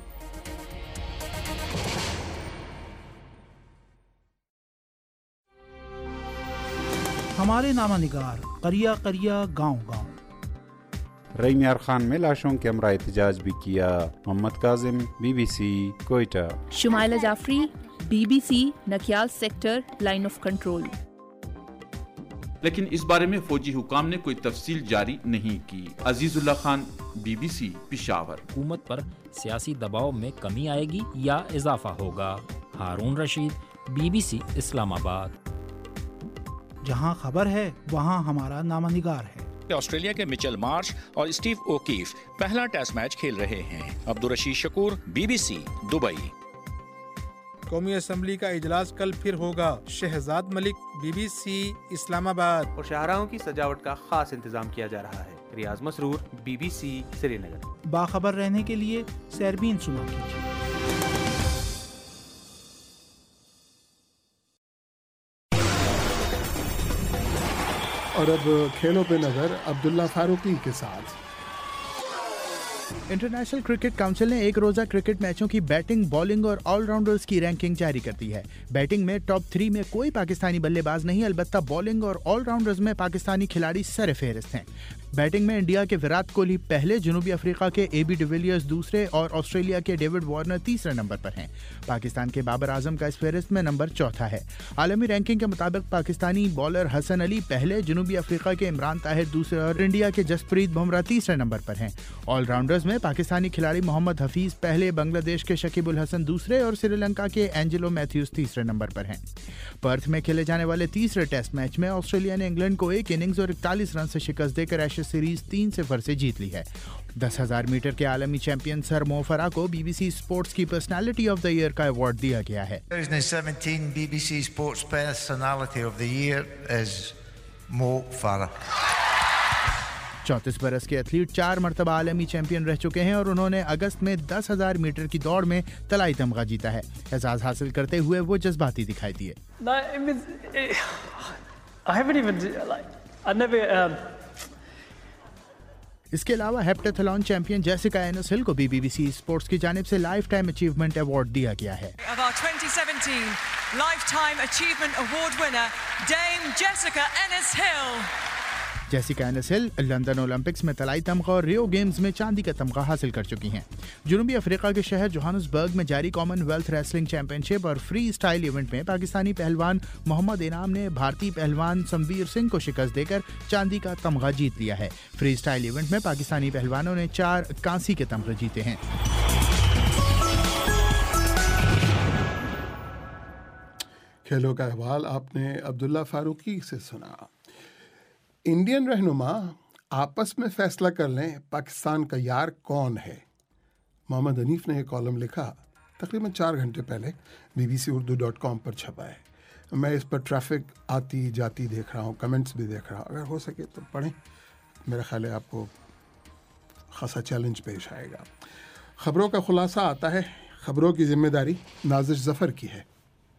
हमारे नामानिगार करिया करिया गांव गांव।
रईम यार खान में लाशों के हमरा एहतजाज भी किया। Mohammad Kazim, BBC Quetta.
Shumaila Jafri, BBC Nakyal sector, line of control.
लेकिन इस बारे में फौजी हुकाम ने कोई तफसील जारी नहीं की। अजीजुल्ला खान, बीबीसी पिशावर।
हुकूमत पर सियासी दबाव में कमी आएगी या इजाफा होगा। हारून रशीद, बीबीसी इस्लामाबाद।
जहां खबर है वहां हमारा नामानिगार है।
ऑस्ट्रेलिया के मिचेल मार्श और स्टीव ओकीफ पहला टेस्ट मैच खेल रहे हैं। Abdul Rashid Shakoor, BBC Dubai.
कौमी असम्बली का इजलास कल फिर होगा। शहजाद मलिक, बीबीसी इस्लामाबाद।
और शाहराहों की सजावट का खास इंतजाम किया जा रहा है। रियाज मसरूर, बीबीसी श्रीनगर।
बाखबर रहने के लिए सहरबीन सुना कीजिए।
और अब खेलों पे नजर अब्दुल्ला फारूकी के साथ।
इंटरनेशनल क्रिकेट काउंसिल ने एक रोजा क्रिकेट मैचों की बैटिंग, बॉलिंग और ऑलराउंडर्स की रैंकिंग जारी कर दी है। बैटिंग में टॉप थ्री में कोई पाकिस्तानी बल्लेबाज नहीं, अलबत्ता बॉलिंग और ऑलराउंडर्स में पाकिस्तानी खिलाड़ी सरफहरिस्त हैं। बैटिंग में इंडिया के विराट कोहली पहले, जनूबी अफ्रीका के ए बी डिविलियर्स दूसरे और ऑस्ट्रेलिया के डेविड वार्नर तीसरे नंबर पर हैं। पाकिस्तान के बाबर आजम का इस फहरिस्त में नंबर चौथा है। आलमी रैंकिंग के मुताबिक पाकिस्तानी बॉलर हसन अली पहले, जनूबी अफ्रीका के इमरान ताहिर दूसरे और इंडिया के जसप्रीत बुमराह तीसरे नंबर पर हैं। ऑलराउंडर्स में पाकिस्तानी खिलाड़ी मोहम्मद हफीज पहले, बांग्लादेश के शकीब उल हसन दूसरे और श्रीलंका के एंजेलो मैथ्यूज तीसरे नंबर पर हैं। पर्थ में खेले जाने वाले तीसरे टेस्ट मैच में ऑस्ट्रेलिया ने इंग्लैंड को एक इनिंग्स और इकतालीस रन से शिकस्त देकर एशेज सीरीज तीन सिफर से जीत ली है। दस हजार मीटर के आलमी चैंपियन सर मो फराह को बीबीसी स्पोर्ट्स की पर्सनालिटी ऑफ द ईयर का अवार्ड दिया गया है।
twenty seventeen B B C Sports Personality of the Year is Mo Farah.
चौंतीस बरस के एथलीट चार मरतबा आलमी चैंपियन रह चुके हैं और उन्होंने अगस्त में दस हजार मीटर की दौड़ में तलाई तमगा जीता है। एजाज हासिल करते हुए वो जज्बाती दिखाई दिए। इसके अलावा heptathlon champion Jessica Ennis Hill को भी बीबीसी स्पोर्ट्स की जानिब से लाइफ टाइम अचीवमेंट अवार्ड दिया गया है।
Of our twenty seventeen Lifetime Achievement Award winner, Dame Jessica Ennis-Hill.
Jessica Ennis Hill London Olympics में तलाई तमगा और रियो गेम्स में चांदी का तमगा हासिल कर चुकी हैं। जनूबी अफ्रीका के शहर जोहान्सबर्ग में जारी कॉमनवेल्थ रेसलिंग चैंपियनशिप और फ्री स्टाइल इवेंट में पाकिस्तानी पहलवान मोहम्मद इनाम ने भारतीय पहलवान समवीर सिंह को शिकस्त देकर चांदी का तमगा जीत लिया है। फ्री स्टाइल इवेंट में पाकिस्तानी पहलवानों ने चार कांसी के तमगे जीते हैं।
खेलों का अहवाल आपने अब्दुल्ला फारूकी से सुना। इंडियन रहनुमा आपस में फैसला कर लें पाकिस्तान का यार कौन है। मोहम्मद हनीफ ने एक कॉलम लिखा तकरीबन चार घंटे पहले, बीबीसी उर्दू डॉट कॉम पर छपा है। मैं इस पर ट्रैफिक आती जाती देख रहा हूँ, कमेंट्स भी देख रहा हूँ। अगर हो सके तो पढ़ें, मेरा ख्याल है आपको खासा चैलेंज पेश आएगा। खबरों का खुलासा आता है। खबरों की जिम्मेदारी नाजिश जफर की है।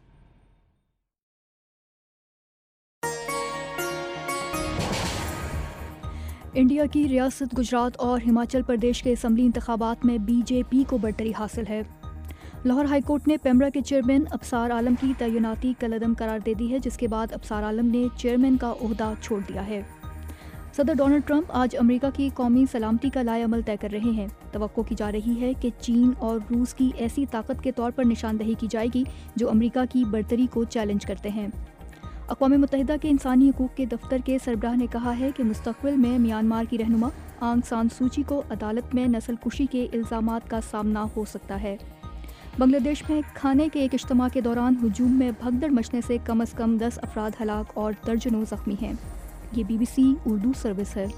इंडिया की रियासत गुजरात और हिमाचल प्रदेश के असम्बली इंतखाबात में बीजेपी को बढ़तरी हासिल है। लाहौर हाई कोर्ट ने पेमरा के चेयरमैन अबसार आलम की तैनाती कलअदम करार दे दी है, जिसके बाद अबसार आलम ने चेयरमैन का ओहदा छोड़ दिया है। सदर डोनाल्ड ट्रंप आज अमेरिका की कौमी सलामती का लाएअमल तय कर रहे हैं। तवक्को की जा रही है कि चीन और रूस की ऐसी ताकत के तौर पर निशानदही की जाएगी जो अमेरिका की बढ़तरी को चैलेंज करते हैं। अक़वाम मुत्तहिदा के इंसानी हकूक़ के दफ्तर के सरबराह ने कहा है कि मुस्तक़बिल में म्यांमार की रहनुमा آنگ سان سوچی کو عدالت میں نسل کشی کے الزامات کا سامنا ہو سکتا ہے۔ بنگلہ دیش میں کھانے کے ایک اجتماع کے دوران ہجوم میں بھگدڑ مچنے سے کم از کم دس افراد ہلاک اور درجنوں زخمی ہیں۔ یہ B B C Urdu service ہے۔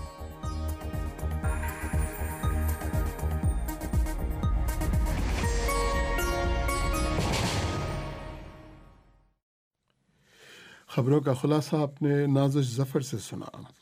خبروں کا خلاصہ اپنے نازش ظفر سے سنا۔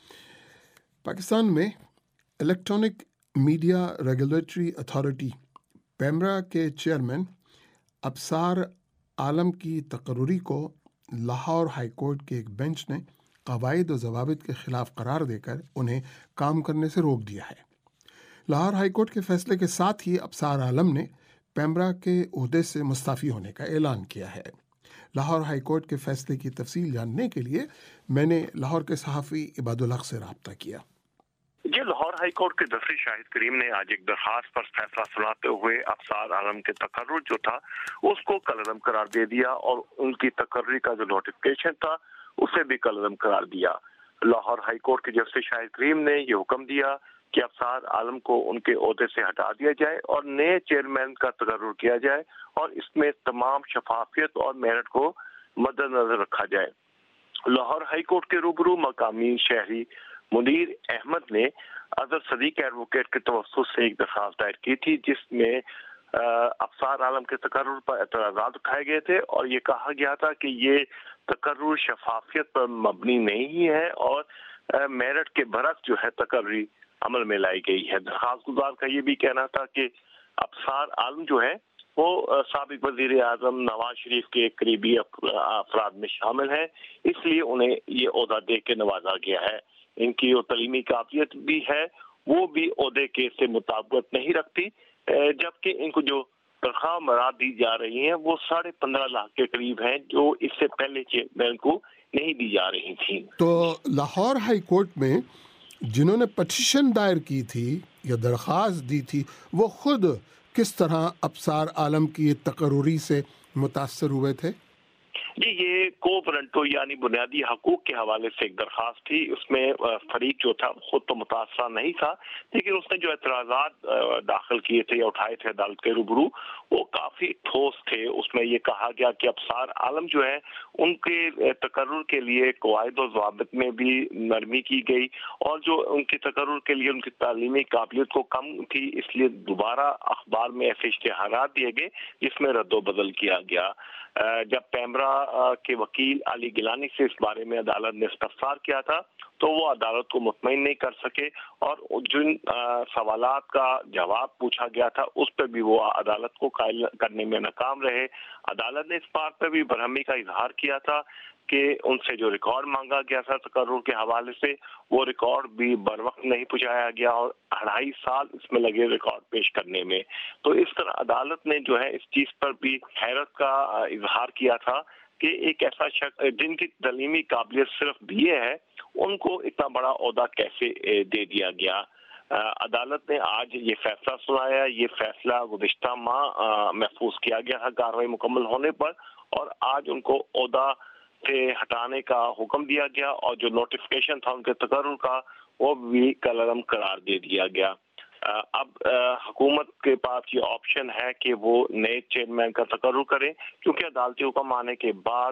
پاکستان میں electronic media regulatory authority PEMRA کے چیئرمین ابصار عالم کی تقرری کو لاہور ہائی کورٹ کے ایک بینچ نے قواعد و ضوابط کے خلاف قرار دے کر انہیں کام کرنے سے روک دیا ہے۔ لاہور ہائی کورٹ کے فیصلے کے ساتھ ہی ابصار عالم نے پیمرا کے عہدے سے مستعفی ہونے کا اعلان کیا ہے۔ لاہور ہائی کورٹ کے فیصلے کی تفصیل جاننے کے لیے میں نے لاہور کے صحافی عباد الحق سے رابطہ کیا۔
جی، لاہور ہائی کورٹ کے دفتری شاہد کریم نے آج ایک درخواست پر فیصلہ سناتے ہوئے ابصار عالم کے تقرر جو تھا اس کو کالعدم قرار دے دیا اور ان کی تقرری کا جو نوٹیفکیشن تھا اسے بھی کالعدم قرار دیا۔ لاہور ہائی کورٹ کے دفتری شاہد کریم نے یہ حکم دیا کہ ابصار عالم کو ان کے عہدے سے ہٹا دیا جائے اور نئے چیئرمین کا تقرر کیا جائے اور اس میں تمام شفافیت اور میرٹ کو مد نظر رکھا جائے۔ لاہور ہائی کورٹ کے روبرو مقامی شہری منیر احمد نے اظہر صدیق ایڈوکیٹ کے توسط سے ایک درخواست دائر کی تھی جس میں ابصار عالم کے تقرر پر اعتراضات اٹھائے گئے تھے اور یہ کہا گیا تھا کہ یہ تقرر شفافیت پر مبنی نہیں ہے اور میرٹ کے برعکس جو ہے تقرری عمل میں لائی گئی ہے۔ درخواست گزار کا یہ بھی کہنا تھا کہ ابصار عالم جو ہے وہ سابق وزیر اعظم نواز شریف کے قریبی افراد میں شامل ہیں، اس لیے انہیں یہ عہدہ دے کے نوازا گیا ہے۔ ان کی جو تعلیمی قابلیت بھی ہے وہ بھی عہدے کے سے مطابقت نہیں رکھتی، جبکہ ان کو جو تنخواہ مراد دی جا رہی ہیں وہ ساڑھے پندرہ لاکھ کے قریب ہیں جو اس سے پہلے چیئرمین کو نہیں دی جا رہی تھی۔
تو لاہور ہائی کورٹ میں جنہوں نے پٹیشن دائر کی تھی یا درخواست دی تھی وہ خود کس طرح ابصار عالم کی تقرری سے متاثر ہوئے تھے؟
جی، یہ کو پرنٹو یعنی بنیادی حقوق کے حوالے سے ایک درخواست تھی۔ اس میں فریق جو تھا خود تو متاثرہ نہیں تھا، لیکن اس نے جو اعتراضات داخل کیے تھے یا اٹھائے تھے عدالت کے روبرو وہ کافی ٹھوس تھے۔ اس میں یہ کہا گیا کہ ابصار عالم جو ہے ان کے تقرر کے لیے قواعد و ضوابط میں بھی نرمی کی گئی اور جو ان کے تقرر کے لیے ان کی تعلیمی قابلیت کو کم تھی اس لیے دوبارہ اخبار میں ایسے اشتہارات دیے گئے جس میں رد و بدل کیا گیا۔ جب پیمرا کے وکیل علی گیلانی سے اس بارے میں عدالت نے استفسار کیا تھا تو وہ عدالت کو مطمئن نہیں کر سکے اور جن سوالات کا جواب پوچھا گیا تھا اس پہ بھی وہ عدالت کو قائل کرنے میں ناکام رہے۔ عدالت نے اس بات پہ بھی برہمی کا اظہار کیا تھا کہ ان سے جو ریکارڈ مانگا گیا تھا تقرر کے حوالے سے وہ ریکارڈ بھی بر وقت نہیں پہنچایا گیا اور اڑھائی سال اس میں لگے ریکارڈ پیش کرنے میں۔ تو اس طرح عدالت نے جو ہے اس چیز پر بھی حیرت کا اظہار کیا تھا کہ ایک ایسا شخص جن کی تعلیمی قابلیت صرف بی اے ہے ان کو اتنا بڑا عہدہ کیسے دے دیا گیا۔ عدالت نے آج یہ فیصلہ سنایا۔ یہ فیصلہ گزشتہ ماہ محفوظ کیا گیا تھا کارروائی مکمل ہونے پر اور آج ان کو عہدہ سے ہٹانے کا حکم دیا گیا اور جو نوٹیفکیشن تھا ان کے تقرر کا وہ بھی کالعدم قرار دے دیا گیا۔ اب حکومت کے پاس یہ آپشن ہے کہ وہ نئے چیئرمین کا تقرر کریں کیونکہ عدالتی حکم آنے کے بعد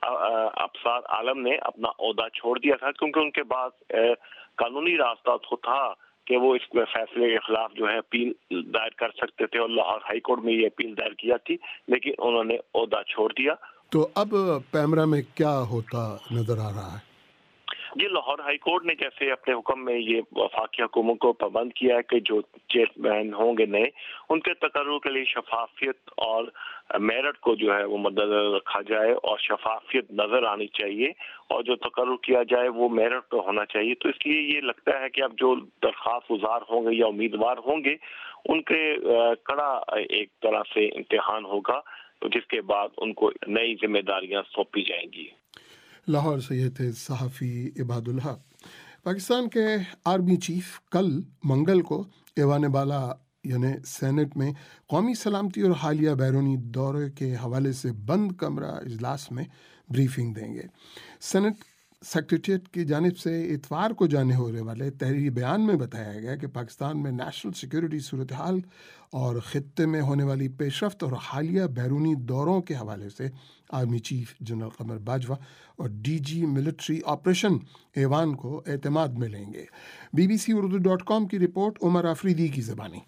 ابصار عالم نے اپنا عہدہ چھوڑ دیا تھا کیونکہ ان کے پاس قانونی راستہ تو تھا کہ وہ اس فیصلے کے خلاف جو ہے اپیل دائر کر سکتے تھے اور لاہور ہائی کورٹ میں یہ اپیل دائر کیا تھی لیکن انہوں نے عہدہ چھوڑ دیا۔
تو اب پیمرا میں کیا ہوتا نظر آ رہا ہے؟
جی، لاہور ہائی کورٹ نے جیسے اپنے حکم میں یہ وفاقی حکومت کو پابند کیا ہے کہ جو چیئرمین ہوں گے نئے ان کے تقرر کے لیے شفافیت اور میرٹ کو جو ہے وہ مدنظر رکھا جائے اور شفافیت نظر آنی چاہیے اور جو تقرر کیا جائے وہ میرٹ پہ ہونا چاہیے۔ تو اس لیے یہ لگتا ہے کہ اب جو درخواست گزار ہوں گے یا امیدوار ہوں گے ان کے کڑا ایک طرح سے امتحان ہوگا جس کے بعد ان کو نئی ذمہ داریاں سونپی جائیں گی۔
لاہور سے یہ تھے صحافی عباد الحق۔ پاکستان کے آرمی چیف کل منگل کو ایوان بالا یعنی سینٹ میں قومی سلامتی اور حالیہ بیرونی دورے کے حوالے سے بند کمرہ اجلاس میں بریفنگ دیں گے۔ سینٹ सेक्रेटेरिएट की जानिब से इतवार को जाने होने वाले तहरीरी बयान में बताया गया कि पाकिस्तान में नेशनल सिक्योरिटी सूरत हाल और ख़ित्ते में होने वाली पेशरफ्त और हालिया बैरूनी दौरों के हवाले से army chief general Qamar Bajwa और डीजी मिलिट्री ऑपरेशन ऐवान को एतमाद में लेंगे। बीबीसी उर्दू डॉट कॉम की रिपोर्ट उमर आफरीदी की ज़बानी।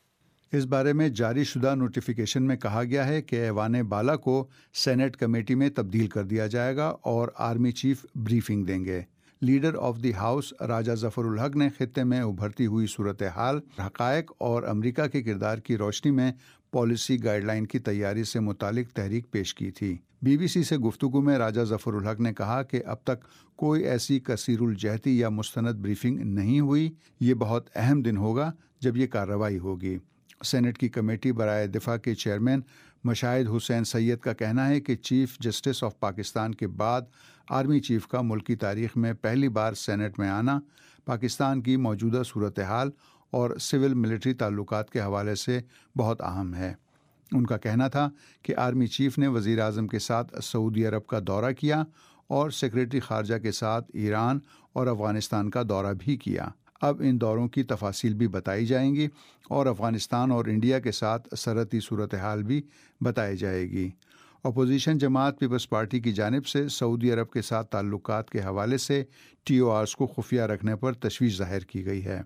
इस बारे में जारी शुदा नोटिफिकेशन में कहा गया है कि ऐवान बाला को सेनेट कमेटी में तब्दील कर दिया जाएगा और आर्मी चीफ ब्रीफिंग देंगे। Leader of the house Raja Zafarul Haq ने खित्ते में उभरती हुई सूरत हाल, हक़ाइक़ और अमरीका के किरदार की रोशनी में पॉलिसी गाइडलाइन की तैयारी से मुतालिक तहरीक पेश की थी। बीबीसी से गुफ्तगू में राजा जफरुल हक ने कहा कि अब तक कोई ऐसी कसीरुल जहती या मुस्तनद ब्रीफिंग नहीं हुई। ये बहुत अहम दिन होगा जब ये कार्रवाई होगी। सेनेट की कमेटी बराए दिफा के चेयरमैन मशाहिद हुसैन सैयद का कहना है कि चीफ जस्टिस ऑफ पाकिस्तान के बाद आर्मी चीफ का मुल्की तारीख में पहली बार सेनेट में आना पाकिस्तान की मौजूदा सूरत हाल और सिविल मिलिट्री ताल्लुकात के हवाले से बहुत अहम है। उनका कहना था कि आर्मी चीफ ने वज़ीर आज़म के साथ सऊदी अरब का दौरा किया और सेक्रेटरी खारजा के साथ ईरान और अफ़गानिस्तान का दौरा भी किया। अब इन दौरों की तफासिल भी बताई जाएंगी और अफ़गानिस्तान और इंडिया के साथ सरहदी सूरत हाल भी बताई जाएगी। अपोजिशन जमात पीपल्स पार्टी की जानिब से सऊदी अरब के साथ ताल्लुकात के हवाले से टी ओ आर्स को खुफिया रखने पर तशवीश ज़ाहिर की गई है।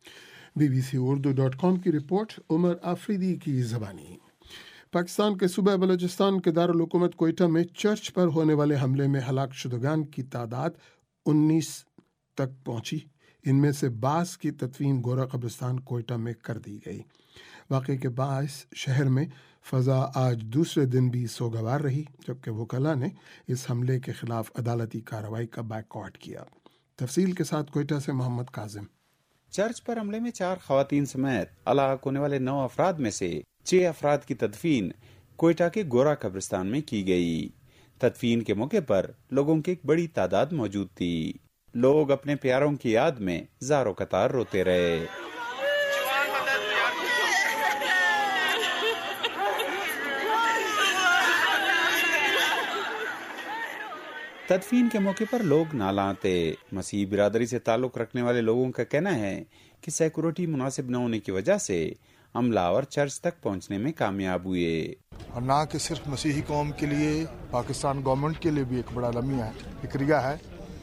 बीबीसी उर्दू डॉट कॉम की रिपोर्ट उमर आफरीदी की ज़बानी। पाकिस्तान के सूबा बलोचिस्तान के दारुल हुकूमत कोयटा में चर्च पर होने वाले हमले में हलाक शुदगान की तादाद उन्नीस तक पहुंची। इनमें से बास की तदफीन गोरा कब्रिस्तान कोयटा में कर दी गई। वाक़े के बायस शहर में फ़ज़ा आज दूसरे दिन भी सोगवार रही, जबकि वकला ने इस हमले के ख़िलाफ़ अदालती कार्रवाई का बायकॉट किया। तफसील के साथ कोयटा से मोहम्मद काजिम।
चर्च पर हमले में चार खवातीन समेत हलाक होने वाले नौ अफराद में से छह अफराद की तदफीन कोयटा के गोरा कब्रिस्तान में की गई। तदफीन के मौके पर लोगों की एक बड़ी तादाद मौजूद थी। लोग अपने प्यारों की याद में ज़ारो कतार रोते रहे। तदफीन के मौके पर लोग नालाते। मसीह बिरादरी से ताल्लुक रखने वाले लोगों का कहना है कि सिक्योरिटी मुनासिब न होने की वजह से हमलावर चर्च तक पहुंचने में कामयाब हुए।
और ना कि सिर्फ मसीही कौम के लिए, पाकिस्तान गवर्नमेंट के लिए भी एक बड़ा लम्हा है, फिक्रिया है।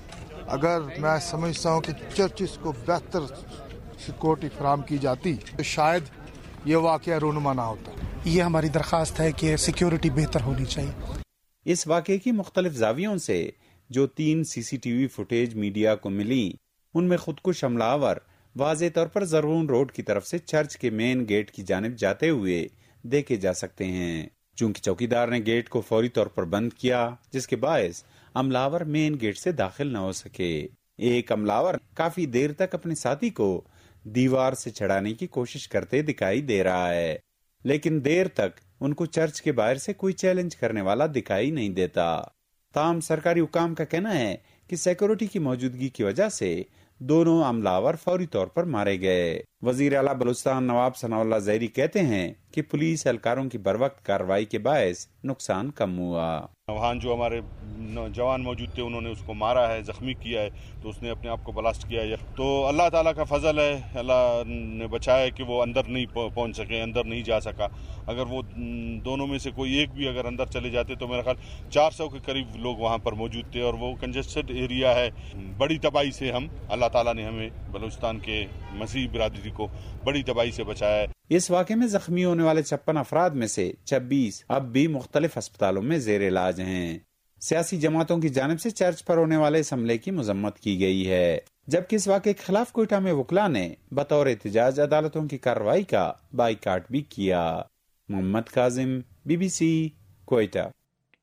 अगर मैं समझता हूँ कि चर्चिस को बेहतर सिक्योरिटी फराम की जाती तो शायद ये वाक़या रूनुमा ना होता।
ये हमारी दरख्वास्त है कि सिक्योरिटी बेहतर होनी चाहिए।
इस वाक़े की मुख्तलिफ जावियों से जो तीन सीसीटीवी फुटेज मीडिया को मिली, उनमें खुदकुश हमलावर वाज़े तौर पर ज़रून रोड की तरफ से चर्च के मेन गेट की जानिब जाते हुए देखे जा सकते हैं। चूंकि चौकीदार ने गेट को फौरी तौर पर बंद किया, जिसके बायस हमलावर मेन गेट से दाखिल न हो सके। एक हमलावर काफी देर तक अपने साथी को दीवार से चढ़ाने की कोशिश करते दिखाई दे रहा है, लेकिन देर तक उनको चर्च के बाहर से कोई चैलेंज करने वाला दिखाई नहीं देता। ताम सरकारी हुकाम का कहना है कि सिक्योरिटी की मौजूदगी की वजह से दोनों हमलावर फौरी तौर पर मारे गए। वजीर आला बलूचिस्तान नवाब सनाउल्लाह ज़हरी कहते हैं कि पुलिस एहलकारों की बरवक्त कार्रवाई के बायस नुकसान कम हुआ।
वहाँ जो हमारे जवान मौजूद थे उन्होंने उसको मारा है, जख्मी किया है, तो उसने अपने आप को ब्लास्ट किया है। तो अल्लाह ताला का फजल है, अल्लाह ने बचाया कि वो अंदर नहीं पहुँच सके, अंदर नहीं जा सका। अगर वो दोनों में से कोई एक भी अगर अंदर चले जाते तो मेरा ख्याल चार सौ के करीब लोग वहाँ पर मौजूद थे और वो कंजेस्टेड एरिया है। बड़ी तबाही से हम अल्लाह ताला ने हमें बलूचिस्तान के मसीह बिरादरी को बड़ी तबाही से बचाया है।
इस वाक़े में जख्मी होने वाले छप्पन अफराद में से छब्बीस अब भी मुख्तलिफ अस्पतालों में जेर इलाज हैं। सियासी जमातों की जानिब से चर्च पर होने वाले इस हमले की मजम्मत की गई है, जबकि इस वाक़े के खिलाफ कोयटा में वकला ने बतौर एहतजाज अदालतों की कार्रवाई का बाइकाट भी किया। मोहम्मद काजिम, बीबीसी, कोयटा।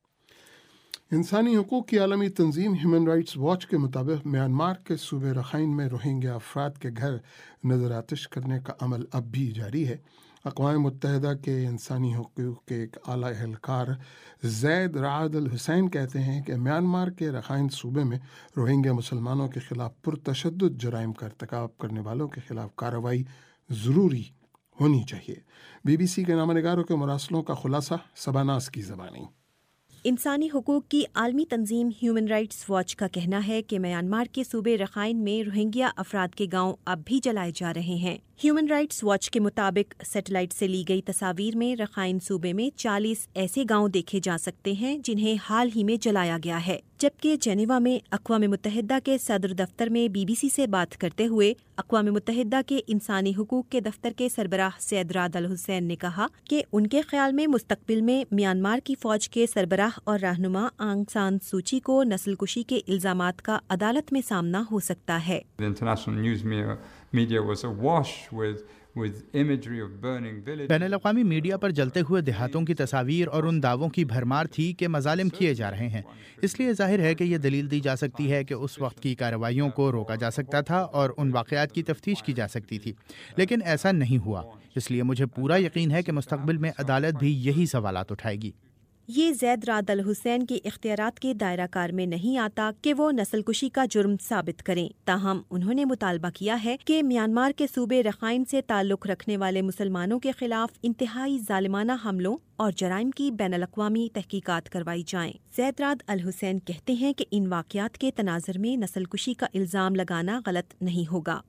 इंसानी हकूक़ की आलमी तंजीम ह्यूमन राइट्स वॉच के मुताबिक म्यांमार के सूबे रखाइन में रोहिंग्या अफराद के घर नज़र आतिश करने का अमल अब भी जारी है। अक़वाम मुत्तहिदा के इंसानी हकूक़ के एक आला एहलकार ज़ैद राद अल हुसैन कहते हैं कि म्यांमार के रखाइन सूबे में रोहिंग्या मुसलमानों के ख़िलाफ़ पुरतशद्दुद जराइम का इर्तिकाब करने वालों के ख़िलाफ़ कार्रवाई ज़रूरी होनी चाहिए। बीबीसी के नामा निगारों के मरासलों का खुलासा, सबानास की ज़बानी।
انسانی حقوق کی عالمی تنظیم ہیومن رائٹس واچ کا کہنا ہے کہ میانمار کے صوبے رخائن میں روہنگیا افراد کے گاؤں اب بھی جلائے جا رہے ہیں۔ ہیومن رائٹس واچ کے مطابق سیٹلائٹ سے لی گئی تصاویر میں رخائن صوبے میں چالیس ایسے گاؤں دیکھے جا سکتے ہیں جنہیں حال ہی میں جلایا گیا ہے، جبکہ جنیوا میں اقوام متحدہ کے صدر دفتر میں بی بی سی سے بات کرتے ہوئے اقوام متحدہ کے انسانی حقوق کے دفتر کے سربراہ سید راد الحسین نے کہا کہ ان کے خیال میں مستقبل میں میانمار کی فوج کے سربراہ اور رہنما آنگ سان سوچی کو نسل کشی کے الزامات کا عدالت میں سامنا ہو سکتا ہے۔
بین الاقوامی میڈیا پر جلتے ہوئے دیہاتوں کی تصاویر اور ان دعووں کی بھرمار تھی کہ مظالم کیے جا رہے ہیں۔ اس لیے ظاہر ہے کہ یہ دلیل دی جا سکتی ہے کہ اس وقت کی کارروائیوں کو روکا جا سکتا تھا اور ان واقعات کی تفتیش کی جا سکتی تھی، لیکن ایسا نہیں ہوا۔ اس لیے مجھے پورا یقین ہے کہ مستقبل میں عدالت بھی یہی سوالات اٹھائے گی۔
یہ زید راد الحسین کے اختیارات کے دائرہ کار میں نہیں آتا کہ وہ نسل کشی کا جرم ثابت کریں، تاہم انہوں نے مطالبہ کیا ہے کہ میانمار کے صوبے رخائن سے تعلق رکھنے والے مسلمانوں کے خلاف انتہائی ظالمانہ حملوں اور جرائم کی بین الاقوامی تحقیقات کروائی جائیں۔ زید راد الحسین کہتے ہیں کہ ان واقعات کے تناظر میں نسل کشی کا الزام لگانا غلط نہیں ہوگا۔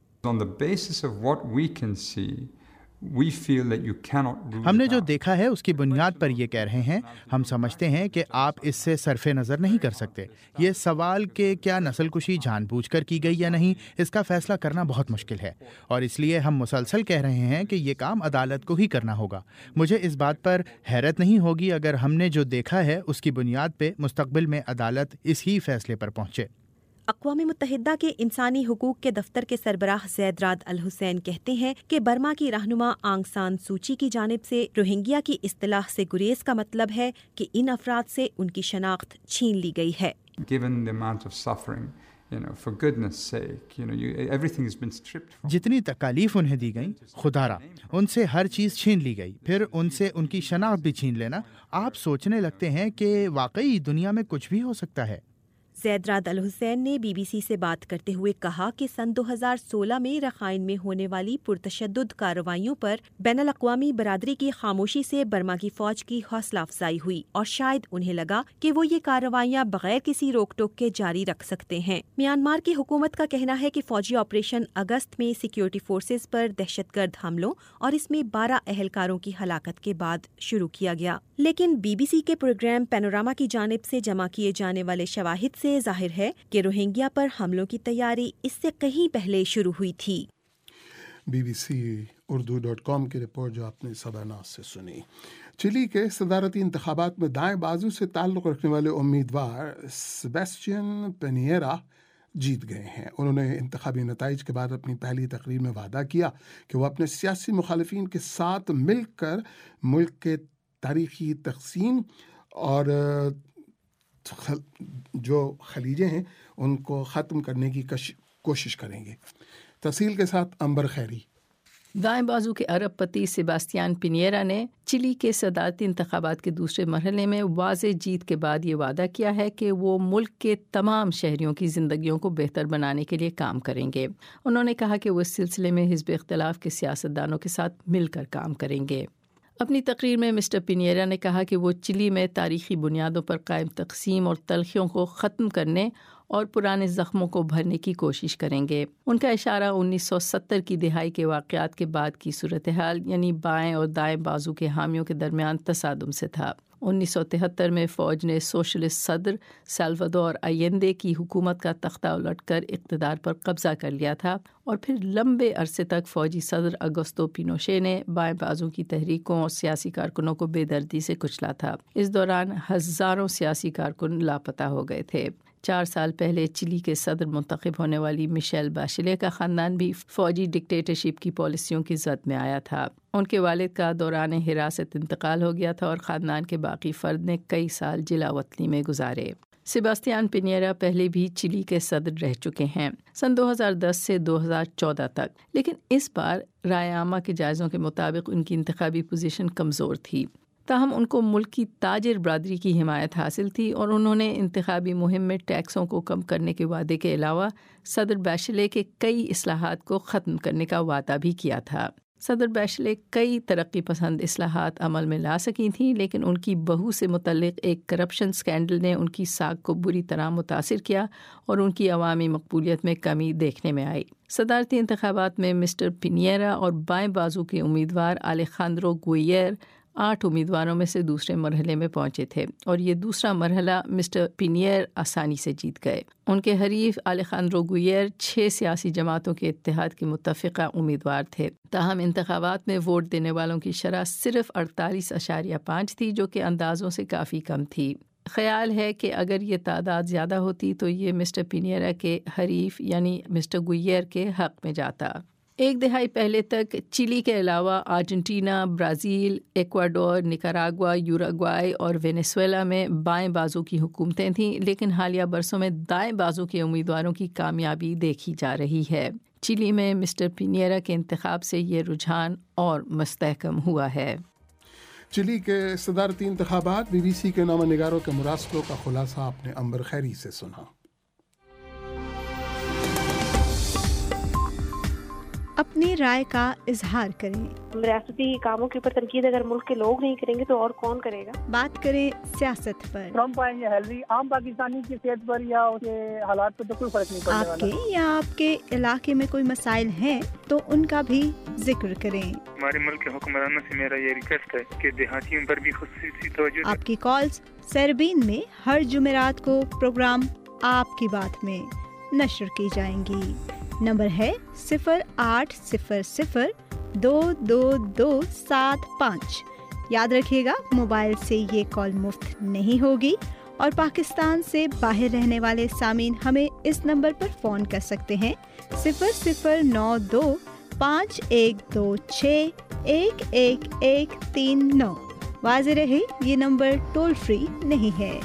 ہم نے جو دیکھا ہے اس کی بنیاد پر یہ کہہ رہے ہیں، ہم سمجھتے ہیں کہ آپ اس سے صرف نظر نہیں کر سکتے۔ یہ سوال کہ کیا نسل کشی جان بوجھ کر کی گئی یا نہیں، اس کا فیصلہ کرنا بہت مشکل ہے، اور اس لیے ہم مسلسل کہہ رہے ہیں کہ یہ کام عدالت کو ہی کرنا ہوگا۔ مجھے اس بات پر حیرت نہیں ہوگی اگر ہم نے جو دیکھا ہے اس کی بنیاد پہ مستقبل میں عدالت اس ہی فیصلے پر پہنچے۔
اقوام متحدہ کے انسانی حقوق کے دفتر کے سربراہ زید راد الحسین کہتے ہیں کہ برما کی رہنما آنگ سان سوچی کی جانب سے روہنگیا کی اصطلاح سے گریز کا مطلب ہے کہ ان افراد سے ان کی شناخت چھین لی گئی ہے۔
جتنی تکالیف انہیں دی گئیں، خدا را ان سے ہر چیز چھین لی گئی، پھر ان سے ان کی شناخت بھی چھین لینا، آپ سوچنے لگتے ہیں کہ واقعی دنیا میں کچھ بھی ہو سکتا ہے۔
زید راد الحسین نے بی بی سی سے بات کرتے ہوئے کہا کہ سن دو ہزار سولہ میں رخائن میں ہونے والی پرتشدد کارروائیوں پر بین الاقوامی برادری کی خاموشی سے برما کی فوج کی حوصلہ افزائی ہوئی، اور شاید انہیں لگا کہ وہ یہ کارروائیاں بغیر کسی روک ٹوک کے جاری رکھ سکتے ہیں۔ میانمار کی حکومت کا کہنا ہے کہ فوجی آپریشن اگست میں سیکیورٹی فورسز پر دہشت گرد حملوں اور اس میں بارہ اہلکاروں کی ہلاکت کے بعد شروع کیا گیا، لیکن بی بی سی کے پروگرام پینوراما کی جانب سے جمع کیے جانے والے شواہد سے ظاہر ہے کہ روہنگیا پر حملوں کی تیاری اس سے کہیں پہلے شروع ہوئی تھی۔
B B C Urdu dot com کی رپورٹ جو آپ نے صداناز سے سنی۔ چلی کے صدارتی انتخابات میں دائیں بازو سے تعلق رکھنے والے امیدوار سیباسٹین پینیرا جیت گئے ہیں۔ انہوں نے انتخابی نتائج کے بعد اپنی پہلی تقریر میں وعدہ کیا کہ وہ اپنے سیاسی مخالفین کے ساتھ مل کر ملک کے تاریخی تقسیم اور جو خلیجیں ہیں ان کو ختم کرنے کی کوشش کریں گے۔ تفصیل کے ساتھ امبر خیری۔
دائیں بازو کے ارب پتی سیباسٹیان پینیرا نے چلی کے صدارتی انتخابات کے دوسرے مرحلے میں واضح جیت کے بعد یہ وعدہ کیا ہے کہ وہ ملک کے تمام شہریوں کی زندگیوں کو بہتر بنانے کے لیے کام کریں گے۔ انہوں نے کہا کہ وہ اس سلسلے میں حزب اختلاف کے سیاستدانوں کے ساتھ مل کر کام کریں گے۔ اپنی تقریر میں مسٹر پینیرا نے کہا کہ وہ چلی میں تاریخی بنیادوں پر قائم تقسیم اور تلخیوں کو ختم کرنے اور پرانے زخموں کو بھرنے کی کوشش کریں گے۔ ان کا اشارہ انیس سو ستر کی دہائی کے واقعات کے بعد کی صورتحال یعنی بائیں اور دائیں بازو کے حامیوں کے درمیان تصادم سے تھا۔ انیس سو تہتر میں فوج نے سوشلسٹ صدر سالوادور آئیندے کی حکومت کا تختہ الٹ کر اقتدار پر قبضہ کر لیا تھا، اور پھر لمبے عرصے تک فوجی صدر اگوستو پینوشے نے بائیں بازو کی تحریکوں اور سیاسی کارکنوں کو بے دردی سے کچلا تھا۔ اس دوران ہزاروں سیاسی کارکن لاپتہ ہو گئے تھے۔ چار سال پہلے چلی کے صدر منتخب ہونے والی میشیل باشلے کا خاندان بھی فوجی ڈکٹیٹرشپ کی پالیسیوں کی زد میں آیا تھا۔ ان کے والد کا دوران حراست انتقال ہو گیا تھا اور خاندان کے باقی فرد نے کئی سال جلا وطنی میں گزارے۔ سیباسٹیان پینیرا پہلے بھی چلی کے صدر رہ چکے ہیں، سن دو ہزار دس سے دو ہزار چودہ تک، لیکن اس بار رائے عامہ کے جائزوں کے مطابق ان کی انتخابی پوزیشن کمزور تھی۔ تاہم ان کو ملک کی تاجر برادری کی حمایت حاصل تھی، اور انہوں نے انتخابی مہم میں ٹیکسوں کو کم کرنے کے وعدے کے علاوہ صدر باشلے کے کئی اصلاحات کو ختم کرنے کا وعدہ بھی کیا تھا۔ صدر بیشلے کئی ترقی پسند اصلاحات عمل میں لا سکی تھیں، لیکن ان کی بہو سے متعلق ایک کرپشن سکینڈل نے ان کی ساکھ کو بری طرح متاثر کیا اور ان کی عوامی مقبولیت میں کمی دیکھنے میں آئی۔ صدارتی انتخابات میں مسٹر پینیرا اور بائیں بازو کے امیدوار الیخاندرو گوئیر آٹھ امیدواروں میں سے دوسرے مرحلے میں پہنچے تھے اور یہ دوسرا مرحلہ مسٹر پینیر آسانی سے جیت گئے۔ ان کے حریف الیخاندرو گوئیر چھ سیاسی جماعتوں کے اتحاد کے متفقہ امیدوار تھے، تاہم انتخابات میں ووٹ دینے والوں کی شرح صرف اڑتالیس اشاریہ پانچ تھی، جو کہ اندازوں سے کافی کم تھی۔ خیال ہے کہ اگر یہ تعداد زیادہ ہوتی تو یہ مسٹر پینیرا کے حریف یعنی مسٹر گوئیر کے حق میں جاتا۔ ایک دہائی پہلے تک چلی کے علاوہ Argentina, Brazil, Ecuador, Nicaragua, Uruguay اور وینیزویلا میں بائیں بازو کی حکومتیں تھیں، لیکن حالیہ برسوں میں دائیں بازو کے امیدواروں کی کامیابی دیکھی جا رہی ہے۔ چلی میں مسٹر پینیرا کے انتخاب سے یہ رجحان اور مستحکم ہوا ہے۔
چلی کے صدارتی انتخابات، بی بی سی کے نامہ نگاروں کے مراسلوں کا خلاصہ آپ نے امبر خیری سے سنا۔
اپنی رائے کا اظہار کریں۔
ریاستی کاموں کے اوپر تنقید اگر ملک کے لوگ نہیں کریں گے تو اور کون کرے گا؟
بات کریں سیاست پر۔
ٹرمپ آئیں یا ہیلری، عام پاکستانی کی صحت پر یا اس کے حالات پر تو کوئی فرق نہیں پڑنے والا۔
آپ کے یا آپ کے علاقے میں کوئی مسائل ہیں تو ان کا بھی ذکر کریں۔
ہمارے ملک کے حکمرانوں سے میرا یہ ریکویسٹ ہے کہ دیہاتیوں پر بھی خصوصی توجہ۔
آپ کی کالز سربین میں ہر جمعرات کو پروگرام آپ کی بات میں نشر کی جائیں گی۔ نمبر ہے صفر آٹھ صفر صفر دو دو دو سات پانچ۔ یاد رکھیے گا موبائل سے یہ کال مفت نہیں ہوگی اور پاکستان سے باہر رہنے والے سامعین ہمیں اس نمبر پر فون کر سکتے ہیں صفر صفر نو دو پانچ ایک دو چھ ایک ایک ایک تین نو۔ واضح رہے یہ نمبر ٹول فری نہیں ہے۔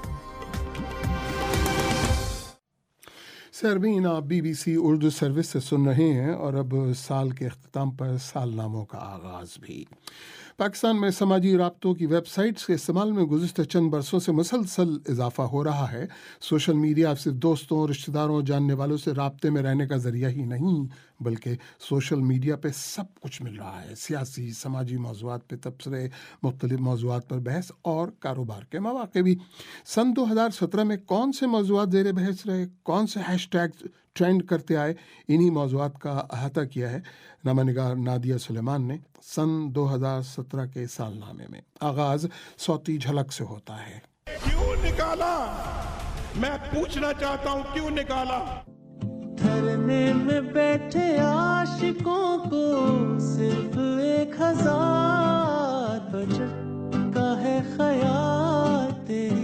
سربین آپ B B C Urdu service سے سن رہے ہیں اور اب سال کے اختتام پر سال ناموں کا آغاز بھی۔ پاکستان میں سماجی رابطوں کی ویب سائٹس کے استعمال میں گزشتہ چند برسوں سے مسلسل اضافہ ہو رہا ہے۔ سوشل میڈیا صرف دوستوں، رشتہ داروں، جاننے والوں سے رابطے میں رہنے کا ذریعہ ہی نہیں بلکہ سوشل میڈیا پہ سب کچھ مل رہا ہے۔ سیاسی، سماجی موضوعات پہ تبصرے، مختلف موضوعات پر بحث اور کاروبار کے مواقع بھی۔ سن دو ہزار سترہ میں کون سے موضوعات زیر بحث رہے، کون سے ہیش ٹیگ ٹرینڈ کرتے آئے، انہی موضوعات کا احاطہ کیا ہے نامہ نگار نادیہ سلیمان نے سن دو ہزار سترہ کے سال نامے میں۔ آغاز صوتی جھلک سے ہوتا ہے۔
کیوں نکالا؟ میں پوچھنا چاہتا ہوں کیوں نکالا؟
دھرنے میں بیٹھے عاشقوں کو صرف ایک ہزار بچت کا ہے خیال تیری۔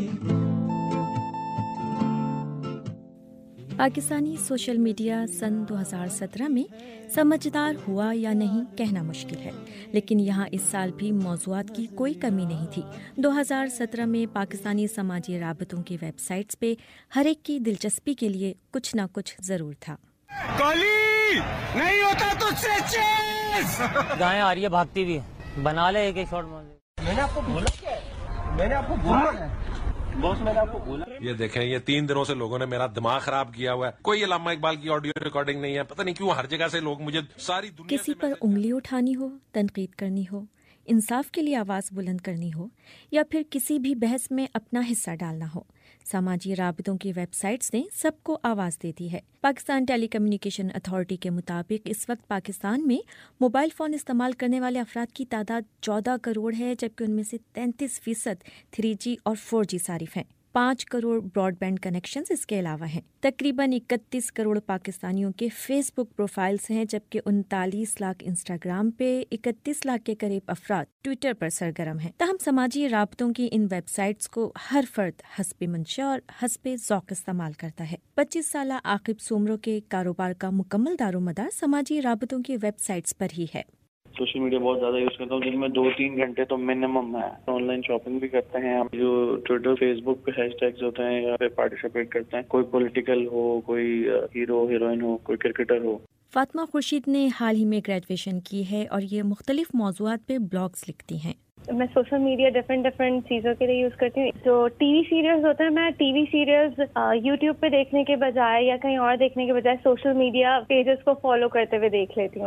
پاکستانی سوشل میڈیا سن دو ہزار سترہ میں سمجھدار ہوا یا نہیں کہنا مشکل ہے، لیکن یہاں اس سال بھی موضوعات کی کوئی کمی نہیں تھی۔ دو ہزار سترہ میں پاکستانی سماجی رابطوں کی ویب سائٹس پہ ہر ایک کی دلچسپی کے لیے کچھ نہ کچھ ضرور تھا۔
گولی نہیں ہوتا تو سے چیز
گائیں آ رہی ہے بھاگتی بھی، بنا لے ایک ایک شاٹ۔
میں نے آپ کو بولا کیا ہے؟ میں نے آپ کو بولا بوس میں نے آپ کو بولا۔
یہ دیکھیں یہ تین دنوں سے لوگوں نے میرا دماغ خراب کیا ہوا ہے۔ کوئی علامہ اقبال کی آڈیو ریکارڈنگ نہیں ہے، پتہ نہیں کیوں ہر جگہ سے لوگ مجھے ساری دنیا
کسی پر انگلی اٹھانی ہو، تنقید کرنی ہو، انصاف کے لیے آواز بلند کرنی ہو یا پھر کسی بھی بحث میں اپنا حصہ ڈالنا ہو، سماجی رابطوں کی ویب سائٹس نے سب کو آواز دے دی ہے۔ پاکستان ٹیلی کمیونیکیشن اتھارٹی کے مطابق اس وقت پاکستان میں موبائل فون استعمال کرنے والے افراد کی تعداد چودہ کروڑ ہے، جبکہ ان میں سے تینتیس فیصد تھری جی اور فور جی صارف ہیں۔ پانچ کروڑ براڈ بینڈ کنیکشنز اس کے علاوہ ہیں۔ تقریباً اکتیس کروڑ پاکستانیوں کے فیس بک پروفائلز ہیں، جبکہ انتالیس لاکھ انسٹاگرام پہ، اکتیس لاکھ کے قریب افراد ٹویٹر پر سرگرم ہیں۔ تاہم سماجی رابطوں کی ان ویب سائٹس کو ہر فرد حسب منشاء اور حسب ذوق استعمال کرتا ہے۔ پچیس سالہ عاقب سومرو کے کاروبار کا مکمل دار و مدار سماجی رابطوں کی ویب سائٹس پر ہی ہے۔
سوشل میڈیا بہت زیادہ یوز کرتا ہوں، جن میں دو تین گھنٹے تو منیمم ہے۔ آن لائن شاپنگ بھی کرتے ہیں، جو ٹویٹر فیس بک پہ ہیش ٹیگز ہوتے ہیں یا پھر پارٹیسپیٹ کرتے ہیں، کوئی پولیٹیکل ہو، کوئی ہیرو ہیروئن ہو، کوئی کرکٹر ہو۔
فاطمہ خورشید نے حال ہی میں گریجویشن کی ہے اور یہ مختلف موضوعات پہ بلاگز لکھتی ہیں۔
میں سوشل میڈیا ڈفرینٹ ڈفرینٹ چیزوں کے لیے یوز کرتی ہوں۔ جو ٹی وی سیریلز ہوتے ہیں، میں ٹی وی سیریلز یوٹیوب پہ دیکھنے کے بجائے یا کہیں اور دیکھنے کے بجائے سوشل میڈیا پیجز کو فالو کرتے ہوئے دیکھ لیتی ہوں۔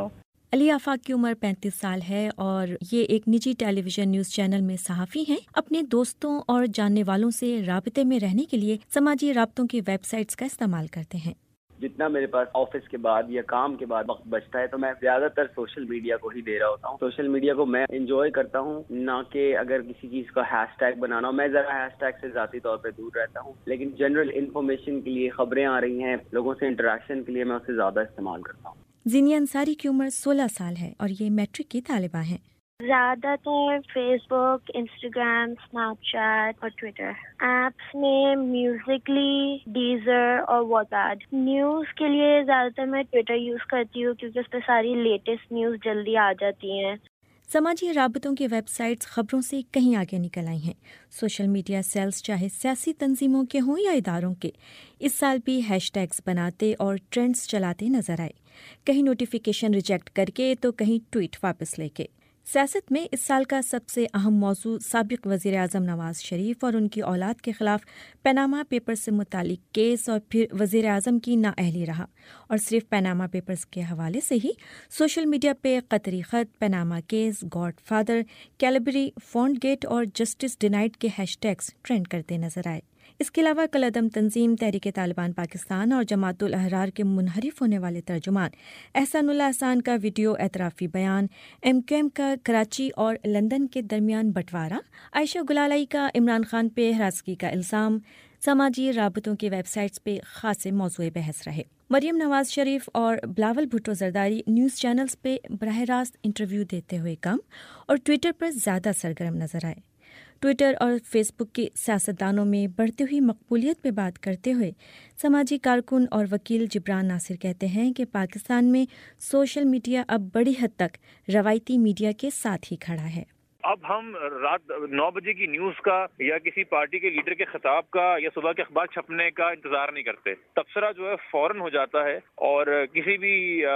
علی آفاق کی عمر پینتیس سال ہے اور یہ ایک نجی ٹیلی ویژن نیوز چینل میں صحافی ہیں۔ اپنے دوستوں اور جاننے والوں سے رابطے میں رہنے کے لیے سماجی رابطوں کی ویب سائٹس کا استعمال کرتے ہیں۔
جتنا میرے پاس آفس کے بعد یا کام کے بعد وقت بچتا ہے تو میں زیادہ تر سوشل میڈیا کو ہی دے رہا ہوتا ہوں۔ سوشل میڈیا کو میں انجوائے کرتا ہوں، نہ کہ اگر کسی چیز کا ہیش ٹیگ بنانا ہو۔ میں ذرا ہیش ٹیگ سے ذاتی طور پہ دور رہتا ہوں، لیکن جنرل انفارمیشن کے لیے، خبریں آ رہی ہیں، لوگوں سے انٹریکشن کے لیے میں اسے زیادہ استعمال کرتا ہوں۔
زینیہ انصاری کی عمر سولہ سال ہے اور یہ میٹرک کی طالبہ ہیں۔
زیادہ تر Facebook, Instagram, Snapchat اور ٹویٹر۔ ایپس میں میوزکلی، ڈیزر اور واٹس ایپ۔ نیوز کے لیے زیادہ تر میں ٹویٹر یوز کرتی ہوں کیونکہ اس پہ ساری لیٹسٹ نیوز جلدی آ جاتی ہیں۔
سماجی رابطوں کی ویب سائٹس خبروں سے کہیں آگے نکل آئی ہیں۔ سوشل میڈیا سیلز چاہے سیاسی تنظیموں کے ہوں یا اداروں کے، اس سال بھی ہیش ٹیگز بناتے اور ٹرینڈز چلاتے نظر آئے، کہیں نوٹیفیکیشن ریجیکٹ کر کے تو کہیں ٹویٹ واپس لے کے۔ سیاست میں اس سال کا سب سے اہم موضوع سابق وزیر اعظم نواز شریف اور ان کی اولاد کے خلاف پیناما پیپرز سے متعلق کیس اور پھر وزیر اعظم کی نااہلی رہا، اور صرف پیناما پیپرز کے حوالے سے ہی سوشل میڈیا پہ قطری خط، Panama case, godfather, Calibri, font gate اور جسٹس ڈینائڈ کے ہیش ٹیگز ٹرینڈ کرتے نظر آئے۔ اس کے علاوہ کالعدم تنظیم تحریک طالبان پاکستان اور جماعت الاحرار کے منحرف ہونے والے ترجمان احسان اللہ احسان کا ویڈیو اعترافی بیان، ایم کیو ایم کا کراچی اور لندن کے درمیان بٹوارہ، عائشہ گلالائی کا عمران خان پہ ہراسگی کا الزام، سماجی رابطوں کی ویب سائٹس پہ خاصے موضوع بحث رہے۔ مریم نواز شریف اور بلاول بھٹو زرداری نیوز چینلز پہ براہ راست انٹرویو دیتے ہوئے کم اور ٹویٹر پر زیادہ سرگرم نظر آئے۔ ٹویٹر اور فیس بک کے سیاستدانوں میں بڑھتی ہوئی مقبولیت پہ بات کرتے ہوئے سماجی کارکن اور وکیل جبران ناصر کہتے ہیں کہ پاکستان میں سوشل میڈیا اب بڑی حد تک روایتی میڈیا کے ساتھ ہی کھڑا ہے۔
اب ہم رات نو بجے کی نیوز کا یا کسی پارٹی کے لیڈر کے خطاب کا یا صبح کے اخبار چھپنے کا انتظار نہیں کرتے۔ تبصرہ جو ہے فوراً ہو جاتا ہے، اور کسی بھی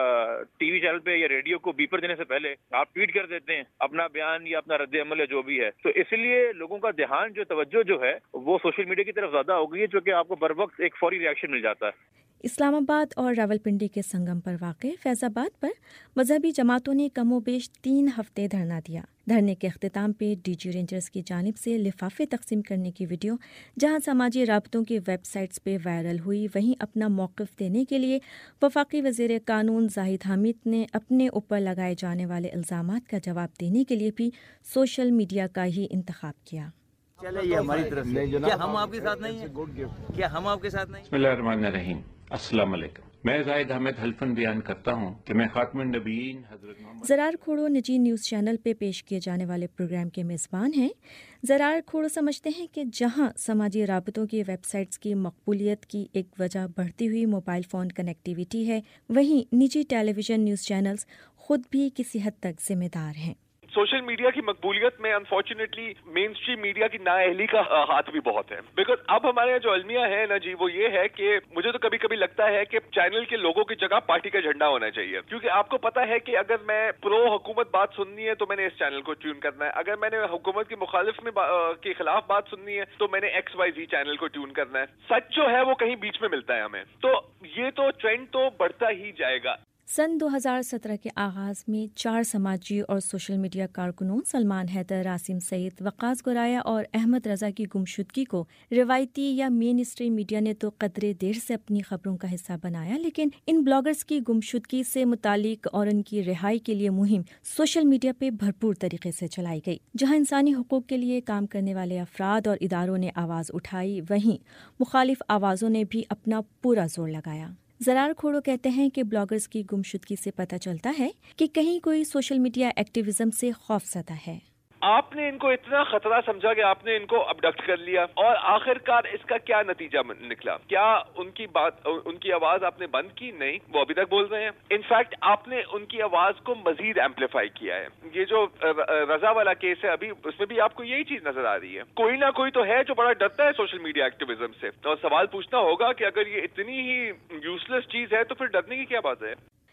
ٹی وی چینل پہ یا ریڈیو کو بیپر دینے سے پہلے آپ ٹویٹ کر دیتے ہیں اپنا بیان یا اپنا رد عمل یا جو بھی ہے۔ تو اس لیے لوگوں کا دھیان جو توجہ جو ہے وہ سوشل میڈیا کی طرف زیادہ ہو گئی ہے، جو کہ آپ کو بر وقت ایک فوری ریئیکشن مل جاتا ہے۔
اسلام آباد اور راولپنڈی کے سنگم پر واقع فیض آباد پر مذہبی جماعتوں نے کم و بیش تین ہفتے دھرنا دیا۔ دھرنے کے اختتام پہ ڈی جی رینجرز کی جانب سے لفافے تقسیم کرنے کی ویڈیو جہاں سماجی رابطوں کی ویب سائٹس پہ وائرل ہوئی، وہیں اپنا موقف دینے کے لیے وفاقی وزیر قانون زاہد حامد نے اپنے اوپر لگائے جانے والے الزامات کا جواب دینے کے لیے بھی سوشل میڈیا کا ہی انتخاب کیا۔
چلے یہ ہماری طرف سے، کیا ہم آپ کے ساتھ نہیں ہیں؟ کیا ہم آپ کے ساتھ نہیں؟
بسم اللہ الرحمن الرحیم۔ السلام علیکم۔ میں زاہد حامد حلفاً بیان کرتا ہوں کہ میں خاتم النبیین حضرت محمد
زرار کھوڑو نجی نیوز چینل پہ پیش کیے جانے والے پروگرام کے میزبان ہیں۔ زرار کھوڑو سمجھتے ہیں کہ جہاں سماجی رابطوں کی ویب سائٹس کی مقبولیت کی ایک وجہ بڑھتی ہوئی موبائل فون کنیکٹیویٹی ہے، وہیں نجی ٹیلی ویژن نیوز چینلز خود بھی کسی حد تک ذمہ دار ہیں۔
سوشل میڈیا کی مقبولیت میں انفارچونیٹلی مین اسٹریم میڈیا کی نااہلی کا ہاتھ بھی بہت ہے، بیکاز اب ہمارے یہاں جو المیہ ہے نا جی وہ یہ ہے کہ مجھے تو کبھی کبھی لگتا ہے کہ چینل کے لوگوں کی جگہ پارٹی کا جھنڈا ہونا چاہیے، کیونکہ آپ کو پتا ہے کہ اگر میں پرو حکومت بات سننی ہے تو میں نے اس چینل کو ٹیون کرنا ہے، اگر میں نے حکومت کی مخالف میں کے خلاف بات سننی ہے تو میں نے ایکس وائی زی چینل کو ٹیون کرنا ہے۔ سچ جو ہے وہ کہیں بیچ میں ملتا ہے ہمیں، تو یہ تو ٹرینڈ تو بڑھتا ہی جائے گا۔
سن دو ہزار سترہ کے آغاز میں چار سماجی اور سوشل میڈیا کارکنوں سلمان حیدر، عاصم سعید، وقاص گورایا اور احمد رضا کی گمشدگی کو روایتی یا مین اسٹریم میڈیا نے تو قدرے دیر سے اپنی خبروں کا حصہ بنایا، لیکن ان بلاگرز کی گمشدگی سے متعلق اور ان کی رہائی کے لیے مہم سوشل میڈیا پہ بھرپور طریقے سے چلائی گئی۔ جہاں انسانی حقوق کے لیے کام کرنے والے افراد اور اداروں نے آواز اٹھائی، وہیں مخالف آوازوں نے بھی اپنا پورا زور لگایا۔ زرار کھوڑو کہتے ہیں کہ بلاگرز کی گمشدگی سے پتہ چلتا ہے کہ کہیں کوئی سوشل میڈیا ایکٹیویزم سے خوف زدہ ہے۔
آپ نے ان کو اتنا خطرہ سمجھا کہ آپ نے ان کو ابڈکٹ کر لیا، اور آخر کار اس کا کیا نتیجہ نکلا؟ کیا ان کی بات ان کی آواز آپ نے بند کی؟ نہیں، وہ ابھی تک بول رہے ہیں۔ انفیکٹ آپ نے ان کی آواز کو مزید ایمپلیفائی کیا ہے۔ یہ جو رضا والا کیس ہے ابھی، اس میں بھی آپ کو یہی چیز نظر آ رہی ہے، کوئی نہ کوئی تو ہے جو بڑا ڈرتا ہے سوشل میڈیا ایکٹیویزم سے، اور سوال پوچھنا ہوگا کہ اگر یہ اتنی ہی یوز لیس چیز ہے تو پھر ڈرنے کی کیا بات ہے؟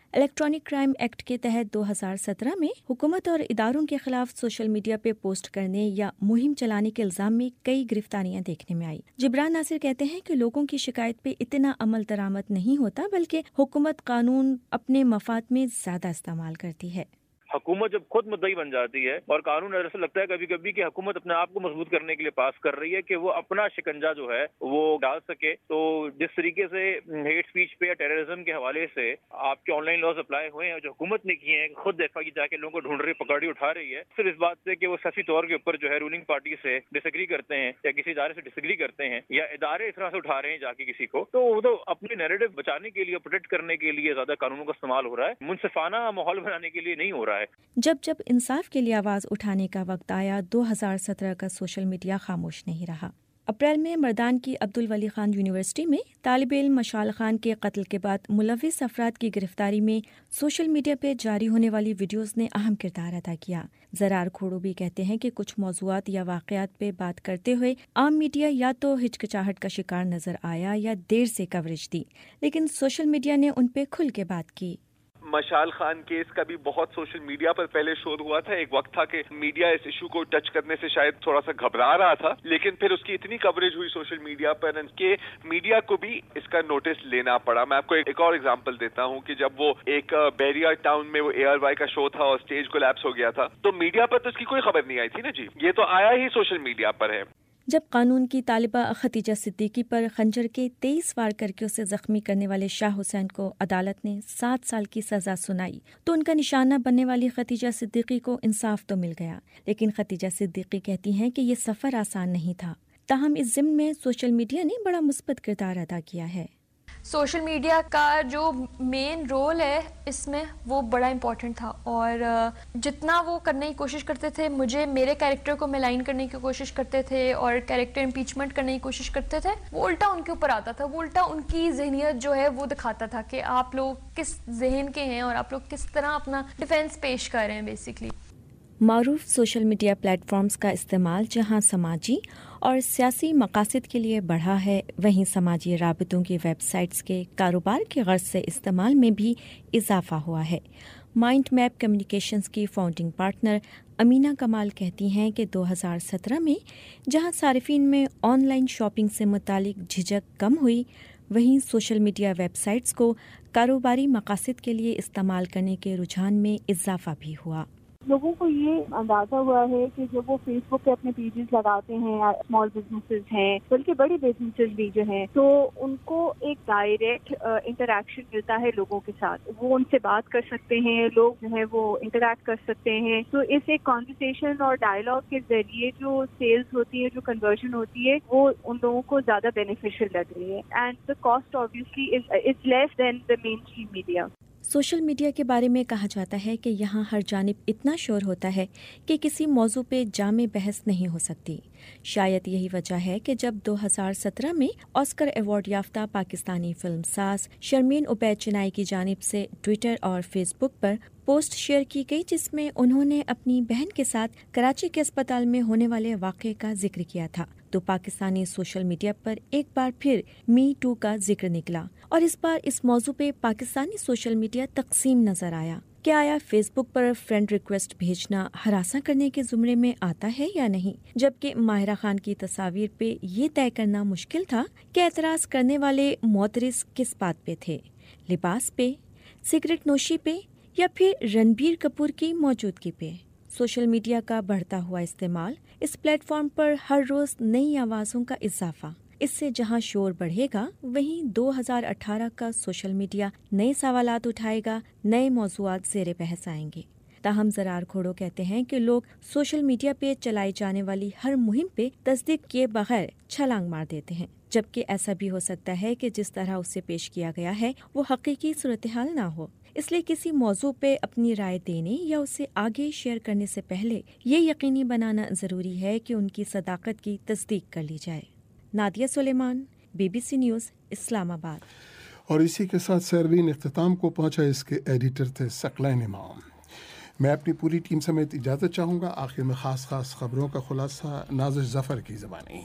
इलेक्ट्रॉनिक क्राइम एक्ट के तहत दो हज़ार सत्रह में हुकूमत और इदारों के खिलाफ सोशल मीडिया पे पोस्ट करने या मुहिम चलाने के इल्जाम में कई गिरफ्तारियां देखने में आई। जिब्रान नासिर कहते हैं कि लोगों की शिकायत पे इतना अमल दरामद नहीं होता, बल्कि हुकूमत कानून अपने मफाद में ज्यादा इस्तेमाल करती है।
हुकूमत जब खुद मुद्दई बन जाती है और कानून ऐसा लगता है कभी कभी कि हुकूमत अपने आप को मजबूत करने के लिए पास कर रही है कि वो अपना शिकंजा जो है वो डाल सके, तो जिस तरीके से हेट स्पीच पे या टेररिज्म के हवाले से आपके ऑनलाइन लॉज अप्लाई हुए हैं जो हुकूमत ने किए हैं, खुद एफ आई जाके लोगों को ढूंढ रही पकड़ी उठा रही है, सिर्फ इस बात से कि वो सफी तौर के ऊपर जो है रूलिंग पार्टी से डिसएग्री करते हैं या किसी इदारे से डिसएग्री करते हैं या इदारे इस तरह से उठा रहे हैं जाके किसी को, तो वो तो अपने नैरेटिव बचाने के लिए, प्रोटेक्ट करने के लिए ज्यादा कानूनों का इस्तेमाल हो रहा है, मुनसिफाना माहौल बनाने के लिए नहीं हो रहा है।
जब जब इंसाफ के लिए आवाज उठाने का वक्त आया, दो हज़ार सत्रह का सोशल मीडिया खामोश नहीं रहा। अप्रैल में मर्दान की अब्दुल वली खान यूनिवर्सिटी में तालिब इल्म मशाल खान के कत्ल के बाद मुलविस अफराद की गिरफ्तारी में सोशल मीडिया पे जारी होने वाली वीडियोस ने अहम किरदार अदा किया। जरार खोड़ो भी कहते हैं कि कुछ मौज़ूआत या वाक़यात पे बात करते हुए आम मीडिया या तो हिचकिचाहट का शिकार नजर आया या देर से कवरेज दी, लेकिन सोशल मीडिया ने उन पे खुल के बात की।
मशाल खान केस का भी बहुत सोशल मीडिया पर पहले शोध हुआ था। एक वक्त था कि मीडिया इस इशू को टच करने से शायद थोड़ा सा घबरा रहा था, लेकिन फिर उसकी इतनी कवरेज हुई सोशल मीडिया पर कि मीडिया को भी इसका नोटिस लेना पड़ा। मैं आपको एक, एक और एग्जांपल देता हूं कि जब वो एक बैरियर टाउन में वो ए आर वाई का शो था और स्टेज कोलैप्स हो गया था, तो मीडिया पर तो इसकी कोई खबर नहीं आई थी ना जी, ये तो आया ही सोशल मीडिया पर है।
जब कानून की तालिबा खतीजा सिद्दीकी पर खंजर के तेईस वार करके उसे जख्मी करने वाले शाह हुसैन को अदालत ने सात साल की सजा सुनाई, तो उनका निशाना बनने वाली खतीजा सिद्दीकी को इंसाफ तो मिल गया, लेकिन खतीजा सिद्दीकी कहती हैं कि ये सफर आसान नहीं था। ताहम इस ज़िम्न में सोशल मीडिया ने बड़ा मुस्बत किरदार अदा किया है।
सोशल मीडिया का जो मेन रोल है इसमें वो बड़ा इम्पोर्टेंट था, और जितना वो करने की कोशिश करते थे, मुझे मेरे कैरेक्टर को मेलाइन करने की कोशिश करते थे और कैरेक्टर इम्पीचमेंट करने की कोशिश करते थे, वो उल्टा उनके ऊपर आता था, वो उल्टा उनकी जहनियत जो है वो दिखाता था कि आप लोग किस जहन के हैं और आप लोग किस तरह अपना डिफेंस पेश कर रहे हैं। बेसिकली
मारूफ सोशल मीडिया प्लेटफॉर्म्स का इस्तेमाल जहां समाजी और सियासी मकासद के लिए बढ़ा है, वहीं समाजी राबतों की वेबसाइट्स के कारोबार की गर्ज से इस्तेमाल में भी इजाफा हुआ है। माइंड मैप कम्युनिकेशंस की फाउंडिंग पार्टनर अमीना कमाल कहती हैं कि दो हज़ार सत्रह में जहां सारिफिन में ऑनलाइन शॉपिंग से मुतालिक झिझक कम हुई, वहीं सोशल मीडिया वेबसाइट्स को कारोबारी मकासद के लिए इस्तेमाल करने के रुझान में इजाफा भी हुआ।
लोगों को ये अंदाजा हुआ है कि जब वो फेसबुक पे अपने पेजेस लगाते हैं, स्मॉल बिजनेसेस हैं, बल्कि बड़ी बिजनेसेस भी जो हैं, तो उनको एक डायरेक्ट इंटरैक्शन मिलता है लोगों के साथ, वो उनसे बात कर सकते हैं, लोग जो है वो इंटरैक्ट कर सकते हैं। तो इस एक कॉन्वर्सेशन और डायलॉग के जरिए जो सेल्स होती है, जो कन्वर्जन होती है, वो उन लोगों को ज्यादा बेनिफिशियल लग रही है, and the cost obviously is is less than the mainstream media.
Social media के बारे में कहा जाता है कि यहाँ हर जानिब इतना शोर होता है कि किसी मौजू पे जामे बहस नहीं हो सकती। शायद यही वजह है कि जब दो हज़ार सत्रह में ऑस्कर अवार्ड याफ्ता पाकिस्तानी फिल्म साज शर्मीन उबैद चिनाई की जानिब से ट्विटर और फेसबुक पर पोस्ट शेयर की गई, जिसमें उन्होंने अपनी बहन के साथ कराची के अस्पताल में होने वाले वाक़े का जिक्र किया था, तो पाकिस्तानी सोशल मीडिया पर एक बार फिर मी टू का जिक्र निकला और इस बार इस मौजू पे पाकिस्तानी सोशल मीडिया तकसीम नजर आया। क्या आया फेसबुक पर फ्रेंड रिक्वेस्ट भेजना हरासा करने के जुमरे में आता है या नहीं, जबकि माहिरा खान की तस्वीर पे ये तय करना मुश्किल था कि एतराज करने वाले मोतरिस किस बात पे थे, लिबास पे, सिगरेट नोशी पे या फिर रणबीर कपूर की मौजूदगी पे। सोशल मीडिया का बढ़ता हुआ इस्तेमाल, इस प्लेटफॉर्म पर हर रोज नई आवाज़ों का इजाफा, इससे जहां शोर बढ़ेगा वहीं दो हज़ार अठारह का सोशल मीडिया नए सवालात उठाएगा, नए मौज़ूआत ज़ेरे बहस आएंगे। ताहम जरार खोड़ो कहते हैं कि लोग सोशल मीडिया पे चलाई जाने वाली हर मुहिम पे तस्दीक किए बगैर छलांग मार देते हैं, जबकि ऐसा भी हो सकता है कि जिस तरह उससे पेश किया गया है वो हकीकी सूरत हाल ना हो। इसलिए किसी मौजू पे अपनी राय देने या उसे आगे शेयर करने से पहले ये यकीनी बनाना ज़रूरी है कि उनकी सदाकत की तस्दीक कर ली जाए। Nadia Suleman, BBC news, Islamabad.
और इसी के साथ सरवीन इख्तिताम को पहुंचा। इसके एडिटर थे सकलैन इमाम। मैं अपनी पूरी टीम समेत इजाज़त चाहूँगा। आखिर में ख़ास ख़ास खबरों का खुलासा नाज़िर ज़फ़र की ज़बानी।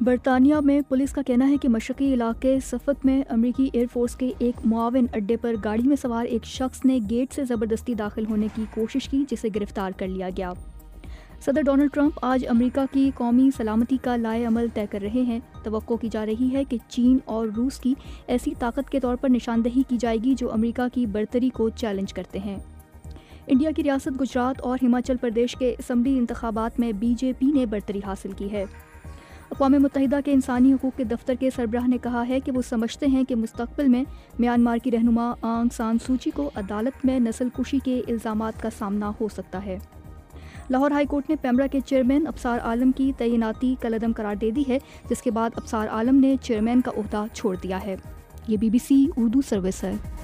برطانیہ میں پولیس کا کہنا ہے کہ مشرقی علاقے سفک میں امریکی ایئر فورس کے ایک معاون اڈے پر گاڑی میں سوار ایک شخص نے گیٹ سے زبردستی داخل ہونے کی کوشش کی، جسے گرفتار کر لیا گیا۔ صدر ڈونلڈ ٹرمپ آج امریکہ کی قومی سلامتی کا لائحہ عمل طے کر رہے ہیں۔ توقع کی جا رہی ہے کہ چین اور روس کی ایسی طاقت کے طور پر نشاندہی کی جائے گی جو امریکہ کی برتری کو چیلنج کرتے ہیں۔ انڈیا کی ریاست گجرات اور ہماچل پردیش کے اسمبلی انتخابات میں بی جے پی نے برتری حاصل کی ہے۔ اقوام متحدہ کے انسانی حقوق کے دفتر کے سربراہ نے کہا ہے کہ وہ سمجھتے ہیں کہ مستقبل میں میانمار کی رہنما آنگ سان سوچی کو عدالت میں نسل کشی کے الزامات کا سامنا ہو سکتا ہے۔ لاہور ہائی کورٹ نے پیمرا کے چیئرمین ابصار عالم کی تعیناتی کالعدم قرار دے دی ہے، جس کے بعد ابصار عالم نے چیئرمین کا عہدہ چھوڑ دیا ہے۔ یہ B B C Urdu service ہے۔